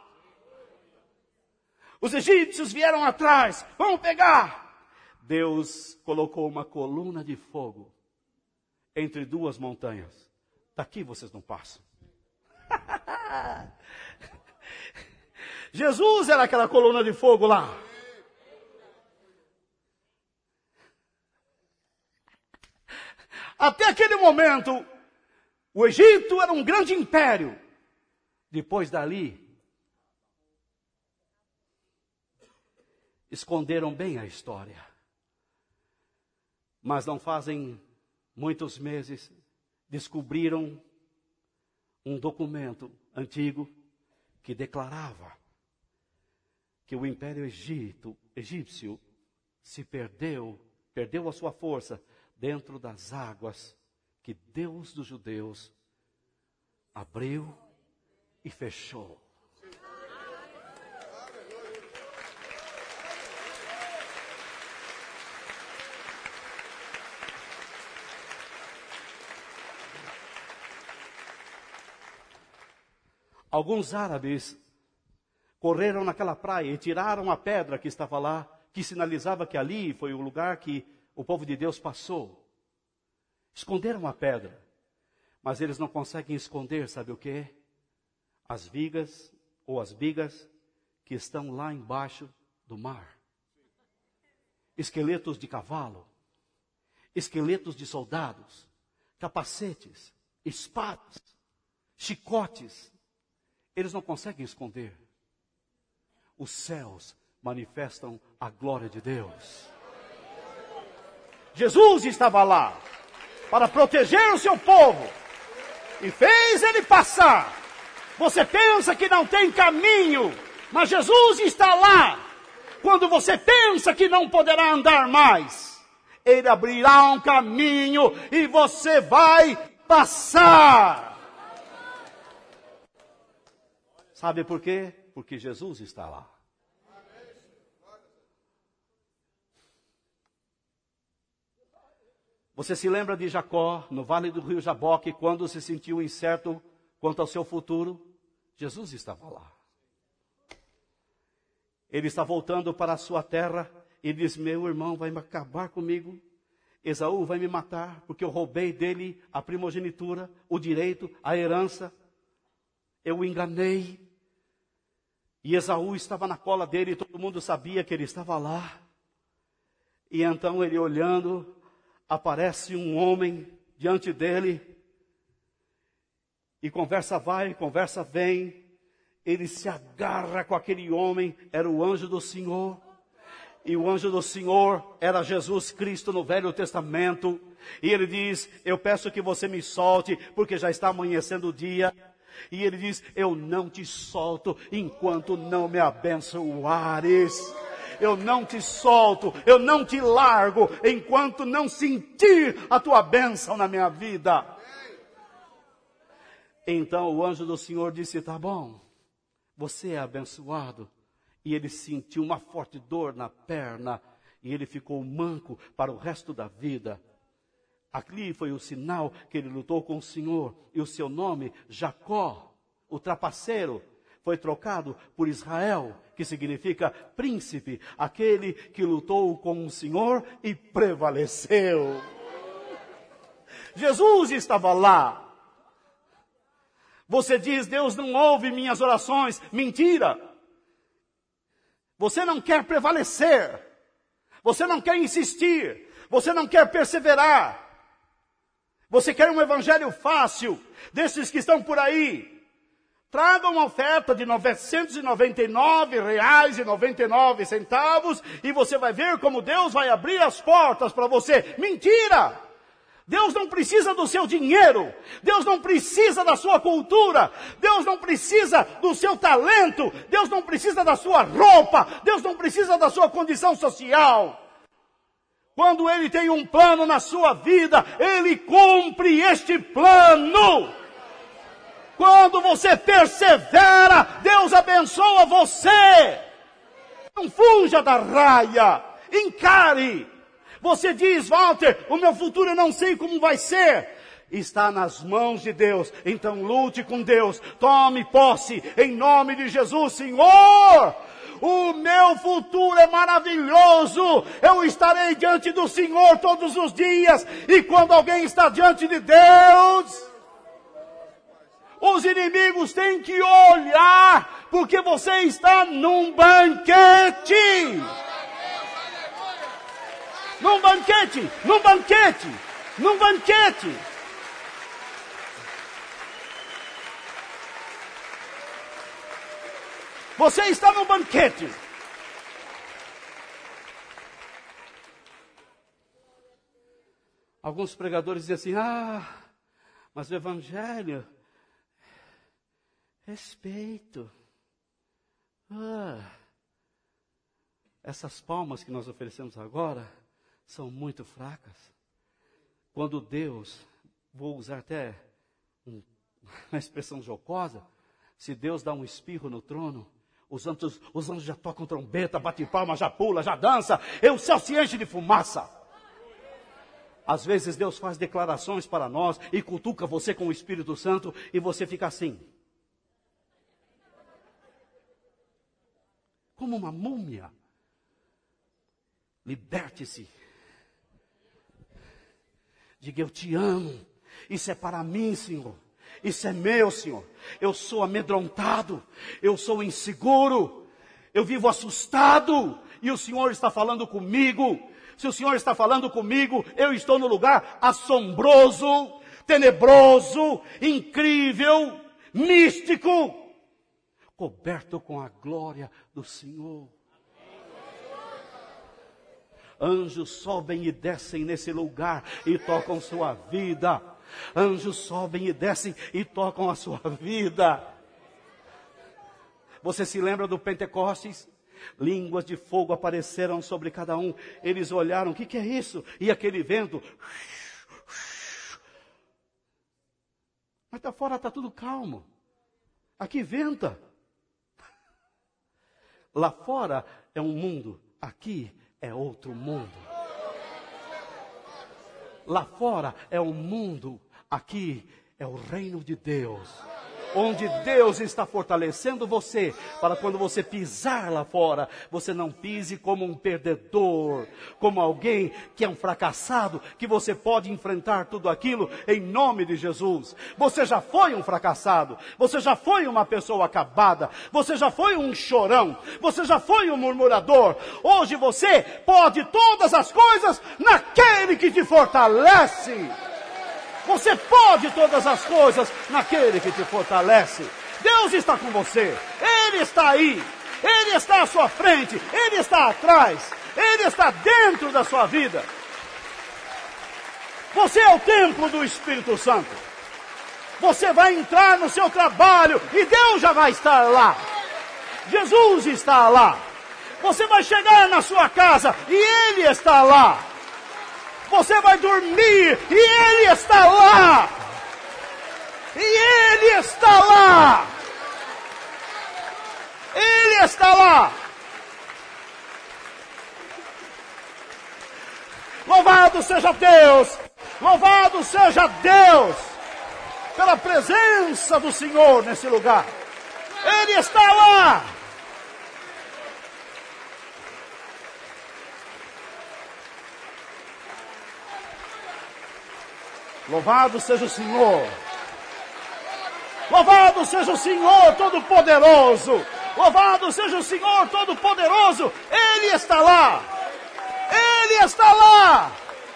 Os egípcios vieram atrás, vamos pegar. Deus colocou uma coluna de fogo entre duas montanhas. Daqui vocês não passam. Jesus era aquela coluna de fogo lá. Até aquele momento, o Egito era um grande império. Depois dali, esconderam bem a história. Mas não fazem muitos meses, descobriram um documento antigo que declarava que o Império Egípcio se perdeu a sua força dentro das águas que Deus dos judeus abriu e fechou. Alguns árabes correram naquela praia e tiraram a pedra que estava lá, que sinalizava que ali foi o lugar que o povo de Deus passou. Esconderam a pedra, mas eles não conseguem esconder, sabe o quê? As vigas ou as bigas que estão lá embaixo do mar. Esqueletos de cavalo, esqueletos de soldados, capacetes, espadas, chicotes. Eles não conseguem esconder. Os céus manifestam a glória de Deus. Jesus estava lá para proteger o seu povo e fez ele passar. Você pensa que não tem caminho, mas Jesus está lá. Quando você pensa que não poderá andar mais, ele abrirá um caminho e você vai passar. Sabe por quê? Porque Jesus está lá. Você se lembra de Jacó, no vale do rio Jaboque, quando se sentiu incerto quanto ao seu futuro? Jesus estava lá. Ele está voltando para a sua terra e diz, meu irmão vai acabar comigo. Esaú vai me matar, porque eu roubei dele a primogenitura, o direito, a herança. Eu o enganei. E Esaú estava na cola dele e todo mundo sabia que ele estava lá. E então ele olhando, aparece um homem diante dele. E conversa vai, conversa vem. Ele se agarra com aquele homem, era o anjo do Senhor. E o anjo do Senhor era Jesus Cristo no Velho Testamento. E ele diz, eu peço que você me solte, porque já está amanhecendo o dia. E ele diz, eu não te solto enquanto não me abençoares. Eu não te solto, eu não te largo enquanto não sentir a tua bênção na minha vida. Então o anjo do Senhor disse, tá bom, você é abençoado. E ele sentiu uma forte dor na perna e ele ficou manco para o resto da vida. Ali foi o sinal que ele lutou com o Senhor. E o seu nome, Jacó, o trapaceiro, foi trocado por Israel, que significa príncipe, aquele que lutou com o Senhor e prevaleceu. Jesus estava lá. Você diz, Deus não ouve minhas orações. Mentira. Você não quer prevalecer. Você não quer insistir. Você não quer perseverar. Você quer um evangelho fácil, desses que estão por aí. Traga uma oferta de R$ 999,99 e você vai ver como Deus vai abrir as portas para você. Mentira! Deus não precisa do seu dinheiro. Deus não precisa da sua cultura. Deus não precisa do seu talento. Deus não precisa da sua roupa. Deus não precisa da sua condição social. Quando Ele tem um plano na sua vida, Ele cumpre este plano. Quando você persevera, Deus abençoa você. Não fuja da raia. Encare. Você diz, Walter, o meu futuro eu não sei como vai ser. Está nas mãos de Deus. Então lute com Deus. Tome posse em nome de Jesus, Senhor. O meu futuro é maravilhoso. Eu estarei diante do Senhor todos os dias. E quando alguém está diante de Deus, os inimigos têm que olhar, porque você está num banquete. Num banquete, num banquete, num banquete. Você está num banquete. Alguns pregadores dizem assim, mas o evangelho, respeito. Essas palmas que nós oferecemos agora são muito fracas. Quando Deus, vou usar até uma expressão jocosa, se Deus dá um espirro no trono, os anjos já tocam trombeta, batem palma, já pula, já dança, e o céu se enche de fumaça. Às vezes Deus faz declarações para nós e cutuca você com o Espírito Santo e você fica assim, como uma múmia. Liberte-se. Diga, eu te amo. Isso é para mim, Senhor. Isso é meu, Senhor. Eu sou amedrontado. Eu sou inseguro. Eu vivo assustado. E o Senhor está falando comigo. Se o Senhor está falando comigo, eu estou no lugar assombroso, tenebroso, incrível, místico, coberto com a glória do Senhor. Anjos sobem e descem nesse lugar e tocam sua vida. Anjos sobem e descem e tocam a sua vida. Você se lembra do Pentecostes? Línguas de fogo apareceram sobre cada um. Eles olharam, o que é isso? E aquele vento. Mas tá fora está tudo calmo. Aqui venta. Lá fora é um mundo. Aqui é outro mundo. Lá fora é um mundo. Aqui é o reino de Deus. Onde Deus está fortalecendo você, para quando você pisar lá fora, você não pise como um perdedor, como alguém que é um fracassado, que você pode enfrentar tudo aquilo em nome de Jesus. Você já foi um fracassado, você já foi uma pessoa acabada, você já foi um chorão, você já foi um murmurador. Hoje você pode todas as coisas naquele que te fortalece. Você pode todas as coisas naquele que te fortalece. Deus está com você. Ele está aí. Ele está à sua frente. Ele está atrás. Ele está dentro da sua vida. Você é o templo do Espírito Santo. Você vai entrar no seu trabalho e Deus já vai estar lá. Jesus está lá. Você vai chegar na sua casa e Ele está lá. Você vai dormir e Ele está lá. E Ele está lá. Ele está lá. Louvado seja Deus. Louvado seja Deus. Pela presença do Senhor nesse lugar. Ele está lá. Louvado seja o Senhor. Louvado seja o Senhor Todo-Poderoso. Louvado seja o Senhor Todo-Poderoso. Ele está lá. Ele está lá.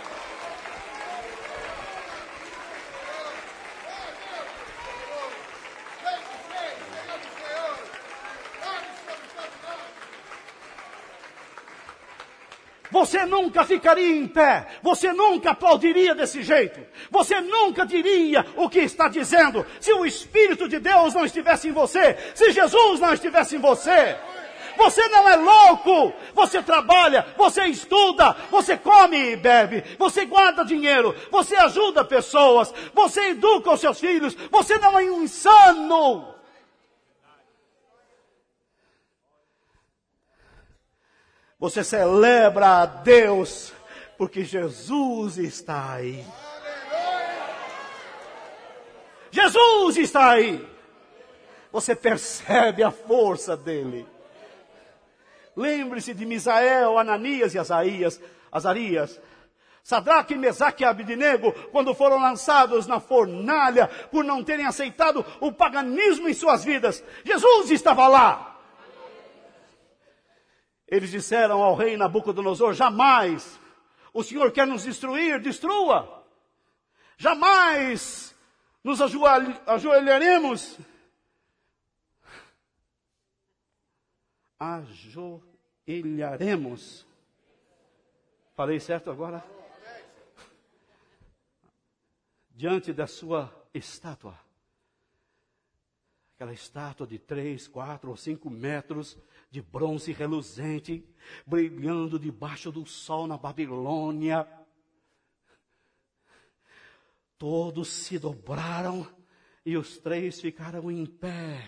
Você nunca ficaria em pé, você nunca aplaudiria desse jeito, você nunca diria o que está dizendo, se o Espírito de Deus não estivesse em você, se Jesus não estivesse em você. Você não é louco, você trabalha, você estuda, você come e bebe, você guarda dinheiro, você ajuda pessoas, você educa os seus filhos, você não é um insano. Você celebra a Deus, porque Jesus está aí. Jesus está aí. Você percebe a força dele. Lembre-se de Misael, Ananias e Azarias. Sadraque, Mesaque e Abednego, quando foram lançados na fornalha, por não terem aceitado o paganismo em suas vidas. Jesus estava lá. Eles disseram ao rei Nabucodonosor: jamais, o Senhor quer nos destruir, destrua. Jamais nos ajoelharemos. Ajoelharemos. Falei certo agora? Diante da sua estátua. Aquela estátua de 3, 4 ou 5 metros, de bronze reluzente, brilhando debaixo do sol na Babilônia. Todos se dobraram e os 3 ficaram em pé.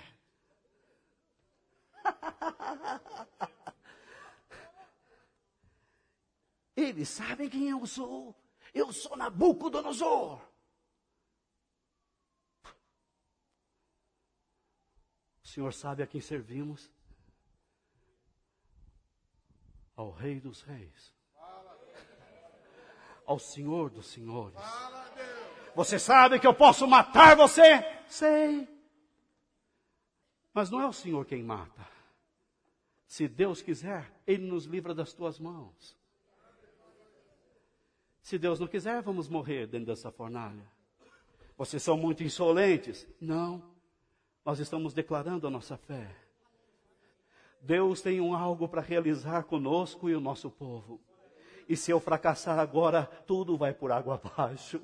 Eles sabem quem eu sou. Eu sou Nabucodonosor. O Senhor sabe a quem servimos? Ao Rei dos Reis. Ao Senhor dos Senhores. Você sabe que eu posso matar você? Sei. Mas não é o Senhor quem mata. Se Deus quiser, Ele nos livra das tuas mãos. Se Deus não quiser, vamos morrer dentro dessa fornalha. Vocês são muito insolentes. Não. Nós estamos declarando a nossa fé. Deus tem algo para realizar conosco e o nosso povo. E se eu fracassar agora, tudo vai por água abaixo.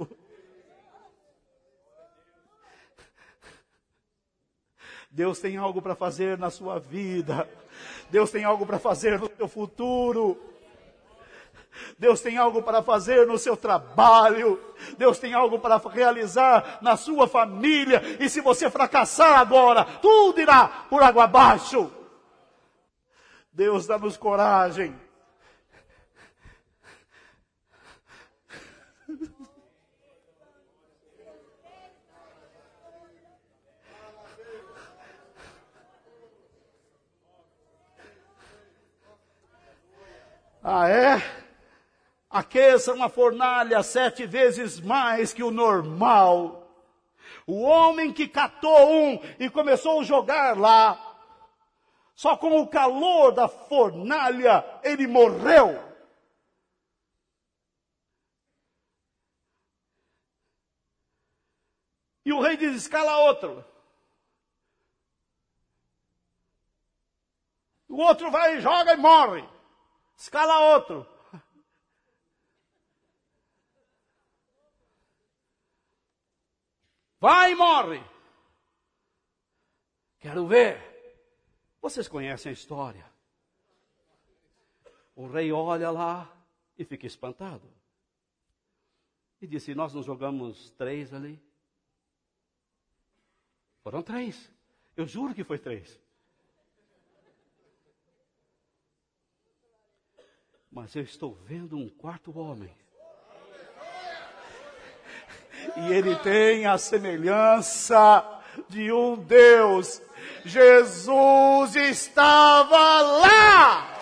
Deus tem algo para fazer na sua vida. Deus tem algo para fazer no seu futuro. Deus tem algo para fazer no seu trabalho. Deus tem algo para realizar na sua família. E se você fracassar agora, tudo irá por água abaixo. Deus dá-nos coragem. Ah, é? Aqueça uma fornalha 7 vezes mais que o normal. O homem que catou um e começou a jogar lá, só com o calor da fornalha, ele morreu. E o rei diz: escala outro. O outro vai, joga e morre. Escala outro. Vai e morre. Quero ver. Vocês conhecem a história. O rei olha lá e fica espantado. E disse: nós não jogamos 3 ali? Foram 3. Eu juro que foi 3. Mas eu estou vendo um 4º homem. E ele tem a semelhança de um Deus. Jesus estava lá.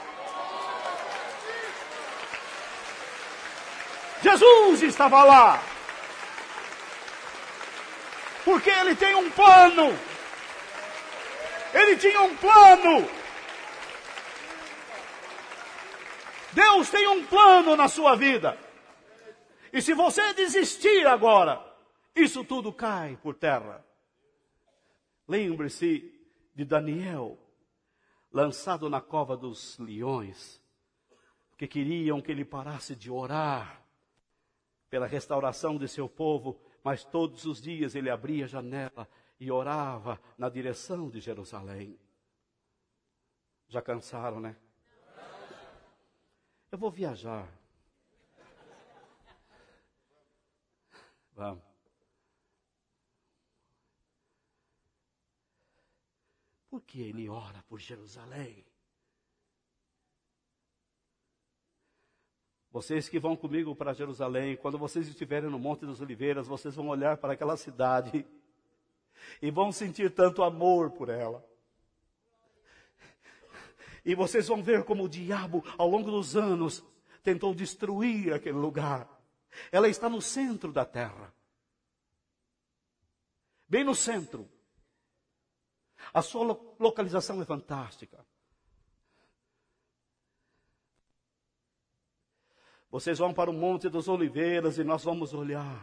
Jesus estava lá. Porque Ele tem um plano. Ele tinha um plano. Deus tem um plano na sua vida. E se você desistir agora, isso tudo cai por terra. Lembre-se de Daniel, lançado na cova dos leões, que queriam que ele parasse de orar pela restauração de seu povo, mas todos os dias ele abria a janela e orava na direção de Jerusalém. Já cansaram, né? Eu vou viajar. Vamos. Por que ele ora por Jerusalém? Vocês que vão comigo para Jerusalém, quando vocês estiverem no Monte das Oliveiras, vocês vão olhar para aquela cidade e vão sentir tanto amor por ela. E vocês vão ver como o diabo, ao longo dos anos, tentou destruir aquele lugar. Ela está no centro da terra. Bem no centro. A sua localização é fantástica. Vocês vão para o Monte das Oliveiras e nós vamos olhar.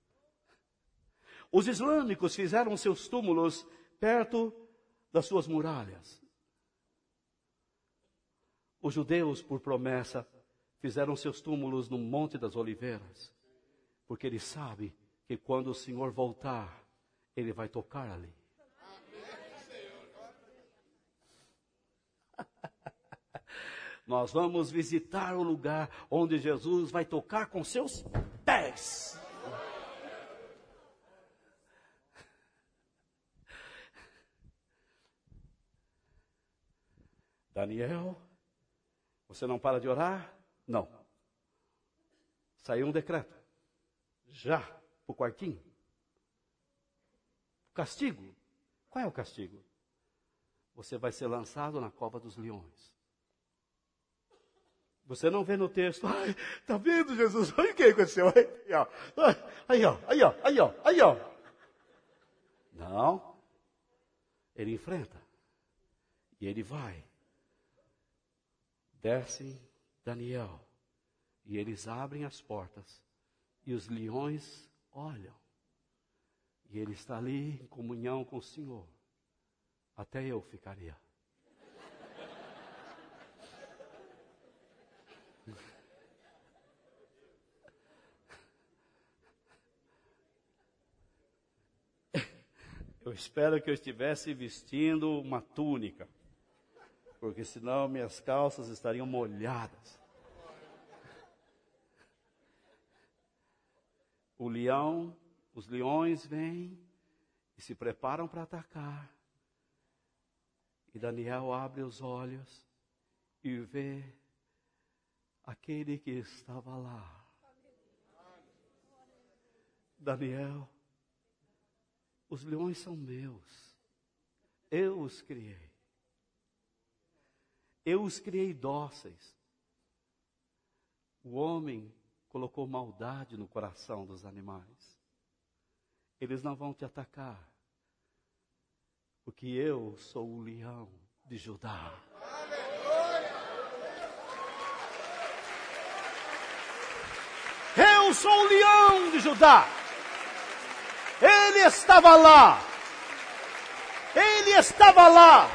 Os islâmicos fizeram seus túmulos perto das suas muralhas. Os judeus, por promessa, fizeram seus túmulos no Monte das Oliveiras. Porque eles sabem que quando o Senhor voltar, Ele vai tocar ali. Nós vamos visitar o lugar onde Jesus vai tocar com seus pés. Daniel, você não para de orar? Não. Saiu um decreto. Já, para o quartinho. Castigo. Qual é o castigo? Você vai ser lançado na cova dos leões. Você não vê no texto, ai, tá vendo, Jesus? Olha o que aconteceu. Aí, ó. Não. Ele enfrenta. E ele vai. Desce Daniel. E eles abrem as portas. E os leões olham. E ele está ali em comunhão com o Senhor. Até eu ficaria. Eu espero que eu estivesse vestindo uma túnica, porque senão minhas calças estariam molhadas. Os leões vêm e se preparam para atacar. E Daniel abre os olhos e vê aquele que estava lá. Daniel, os leões são meus. Eu os criei. Eu os criei dóceis. O homem colocou maldade no coração dos animais. Eles não vão te atacar. Porque eu sou o leão de Judá. Eu sou o leão de Judá. Ele estava lá. Ele estava lá.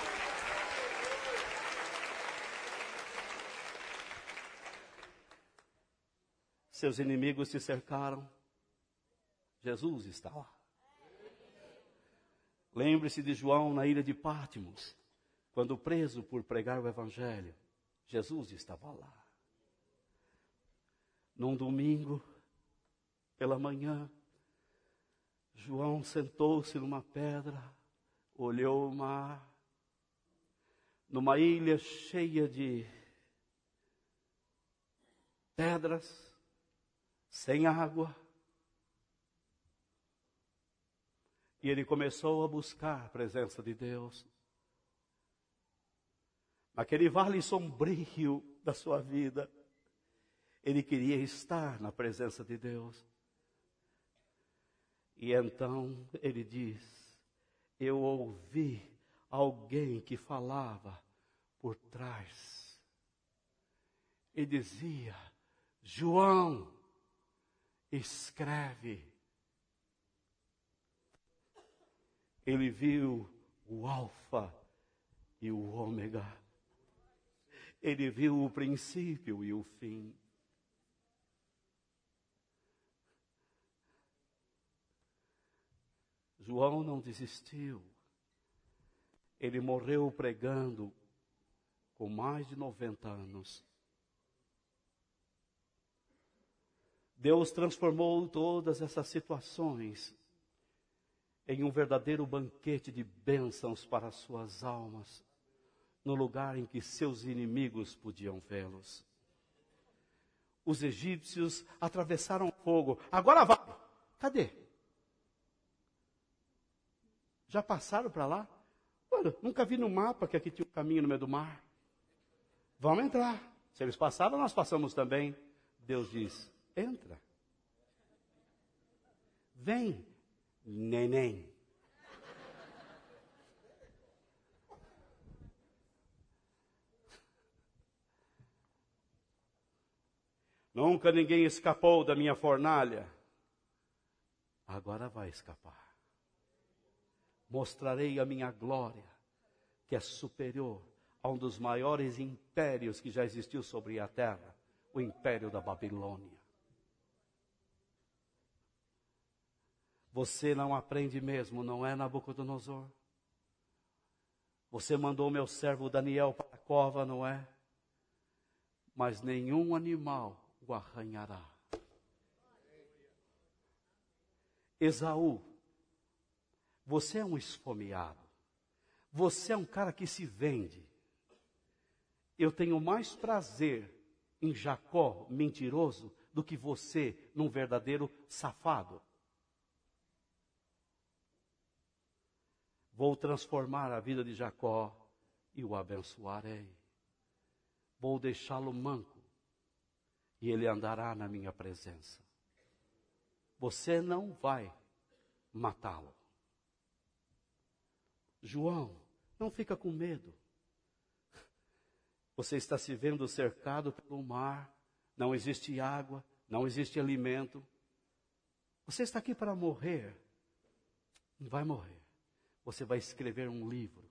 Seus inimigos se cercaram. Jesus está lá. Lembre-se de João na ilha de Patmos, quando preso por pregar o Evangelho. Jesus estava lá. Num domingo, pela manhã, João sentou-se numa pedra, olhou o mar, numa ilha cheia de pedras, sem água. E ele começou a buscar a presença de Deus. Naquele vale sombrio da sua vida, ele queria estar na presença de Deus. E então ele diz: eu ouvi alguém que falava por trás. E dizia: João, escreve. Ele viu o Alfa e o Ômega. Ele viu o princípio e o fim. João não desistiu. Ele morreu pregando com mais de 90 anos. Deus transformou todas essas situações em um verdadeiro banquete de bênçãos para as suas almas, no lugar em que seus inimigos podiam vê-los. Os egípcios atravessaram o fogo. Agora vai! Cadê? Já passaram para lá? Olha, nunca vi no mapa que aqui tinha um caminho no meio do mar. Vamos entrar. Se eles passaram, nós passamos também. Deus diz: entra. Vem, neném. Nunca ninguém escapou da minha fornalha. Agora vai escapar. Mostrarei a minha glória, que é superior a um dos maiores impérios que já existiu sobre a terra, o império da Babilônia. Você não aprende mesmo, não é, Nabucodonosor? Você mandou meu servo Daniel para a cova, não é? Mas nenhum animal o arranhará. Esaú, você é um esfomeado. Você é um cara que se vende. Eu tenho mais prazer em Jacó mentiroso do que você num verdadeiro safado. Vou transformar a vida de Jacó e o abençoarei. Vou deixá-lo manco e ele andará na minha presença. Você não vai matá-lo. João, não fica com medo. Você está se vendo cercado pelo mar, não existe água, não existe alimento. Você está aqui para morrer. Não vai morrer. Você vai escrever um livro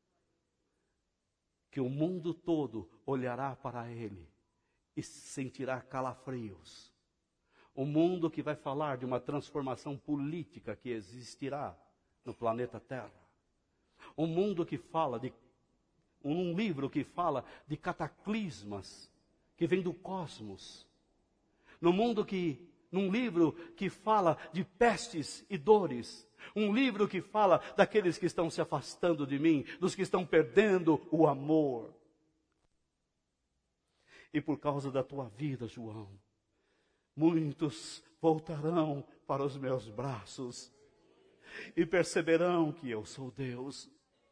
que o mundo todo olhará para ele e sentirá calafrios. Um mundo que vai falar de uma transformação política que existirá no planeta Terra. Um mundo que fala de um livro que fala de cataclismas que vem do cosmos. Num livro que fala de pestes e dores. Um livro que fala daqueles que estão se afastando de mim, dos que estão perdendo o amor. E por causa da tua vida, João, muitos voltarão para os meus braços e perceberão que eu sou Deus.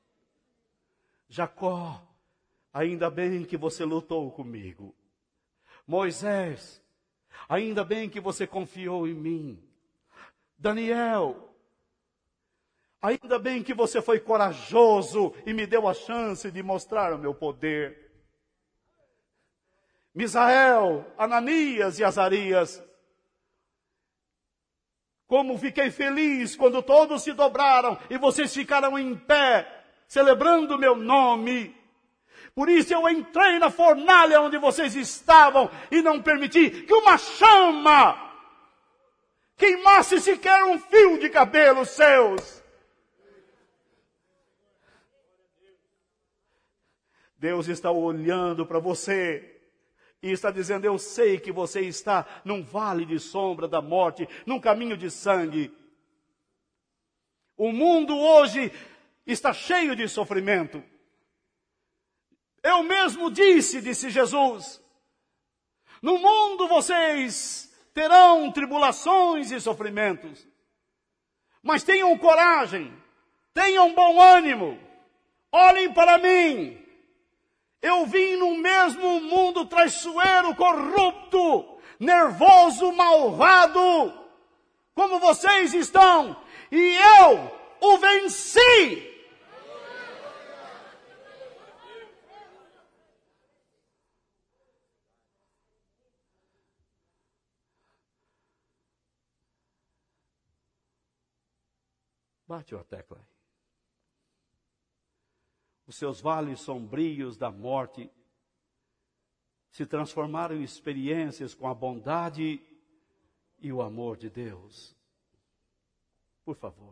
Jacó, ainda bem que você lutou comigo. Moisés, ainda bem que você confiou em mim. Daniel, ainda bem que você foi corajoso e me deu a chance de mostrar o meu poder. Misael, Ananias e Azarias, como fiquei feliz quando todos se dobraram e vocês ficaram em pé, celebrando o meu nome. Por isso eu entrei na fornalha onde vocês estavam e não permiti que uma chama queimasse sequer um fio de cabelos seus. Deus está olhando para você e está dizendo: eu sei que você está num vale de sombra da morte, num caminho de sangue. O mundo hoje está cheio de sofrimento. Eu mesmo disse Jesus, no mundo vocês terão tribulações e sofrimentos, mas tenham coragem, tenham bom ânimo, olhem para mim. Eu vim no mesmo mundo traiçoeiro, corrupto, nervoso, malvado, como vocês estão, e eu o venci. Bate a tecla aí. Os seus vales sombrios da morte se transformaram em experiências com a bondade e o amor de Deus. Por favor.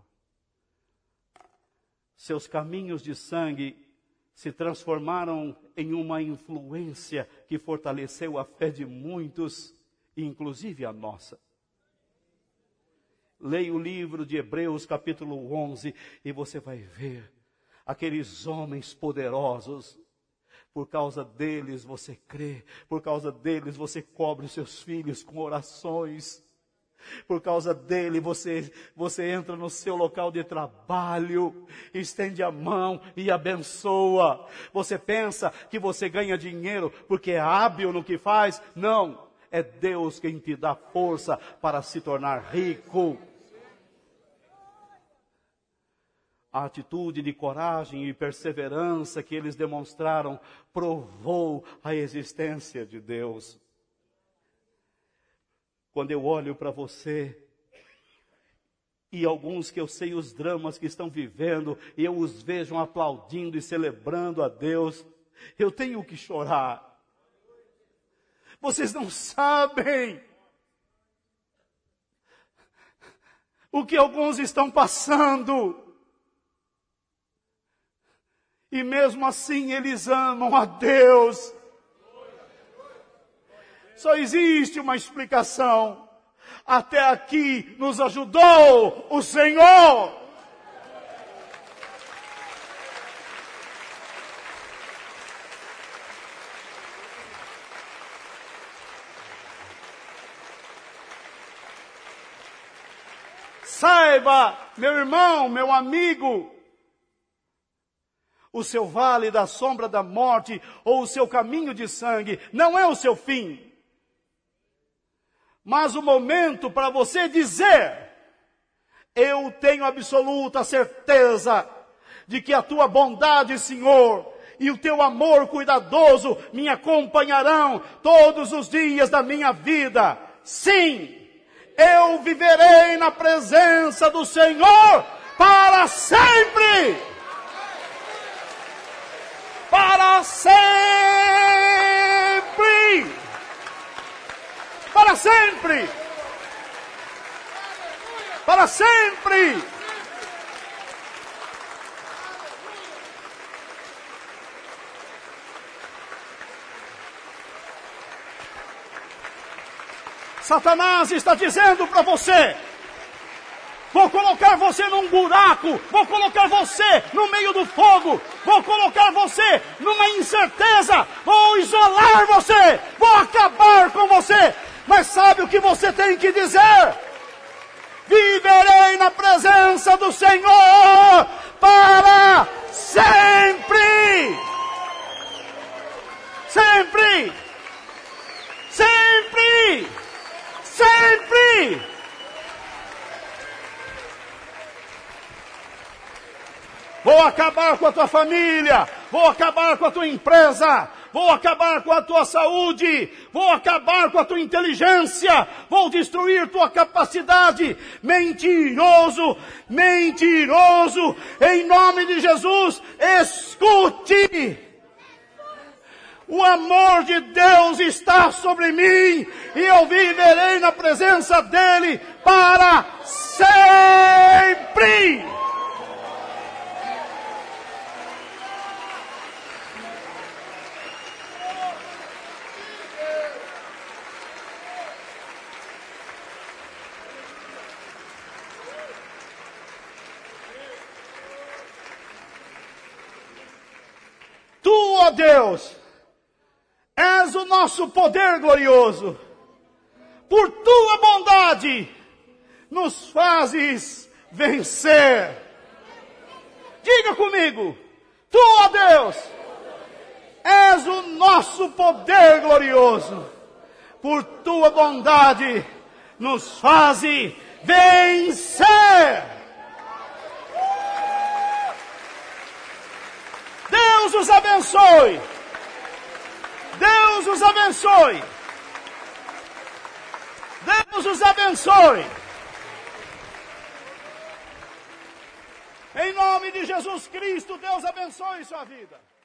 Seus caminhos de sangue se transformaram em uma influência que fortaleceu a fé de muitos, inclusive a nossa. Leia o livro de Hebreus, capítulo 11, e você vai ver aqueles homens poderosos. Por causa deles você crê, por causa deles você cobre os seus filhos com orações. Por causa dele você entra no seu local de trabalho, estende a mão e abençoa. Você pensa que você ganha dinheiro porque é hábil no que faz? Não, é Deus quem te dá força para se tornar rico. A atitude de coragem e perseverança que eles demonstraram provou a existência de Deus. Quando eu olho para você, e alguns que eu sei os dramas que estão vivendo, e eu os vejo aplaudindo e celebrando a Deus, eu tenho que chorar. Vocês não sabem o que alguns estão passando. E mesmo assim eles amam a Deus. Só existe uma explicação. Até aqui nos ajudou o Senhor. Saiba, meu irmão, meu amigo, o seu vale da sombra da morte ou o seu caminho de sangue não é o seu fim. Mas o momento para você dizer: eu tenho absoluta certeza de que a tua bondade, Senhor, e o teu amor cuidadoso me acompanharão todos os dias da minha vida. Sim, eu viverei na presença do Senhor para sempre. Para sempre! Para sempre! Para sempre! Satanás está dizendo para você: vou colocar você num buraco, vou colocar você no meio do fogo, vou colocar você numa incerteza, vou isolar você, vou acabar com você. Mas sabe o que você tem que dizer? Viverei na presença do Senhor para sempre! Sempre! Sempre! Sempre! Vou acabar com a tua família, vou acabar com a tua empresa, vou acabar com a tua saúde, vou acabar com a tua inteligência, vou destruir tua capacidade. Mentiroso, mentiroso, em nome de Jesus, escute! O amor de Deus está sobre mim e eu viverei na presença dEle para sempre! Tu, ó Deus, és o nosso poder glorioso. Por tua bondade, nos fazes vencer. Diga comigo, tu, ó Deus, és o nosso poder glorioso. Por tua bondade, nos fazes vencer. Deus os abençoe. Deus os abençoe. Deus os abençoe. Em nome de Jesus Cristo, Deus abençoe sua vida.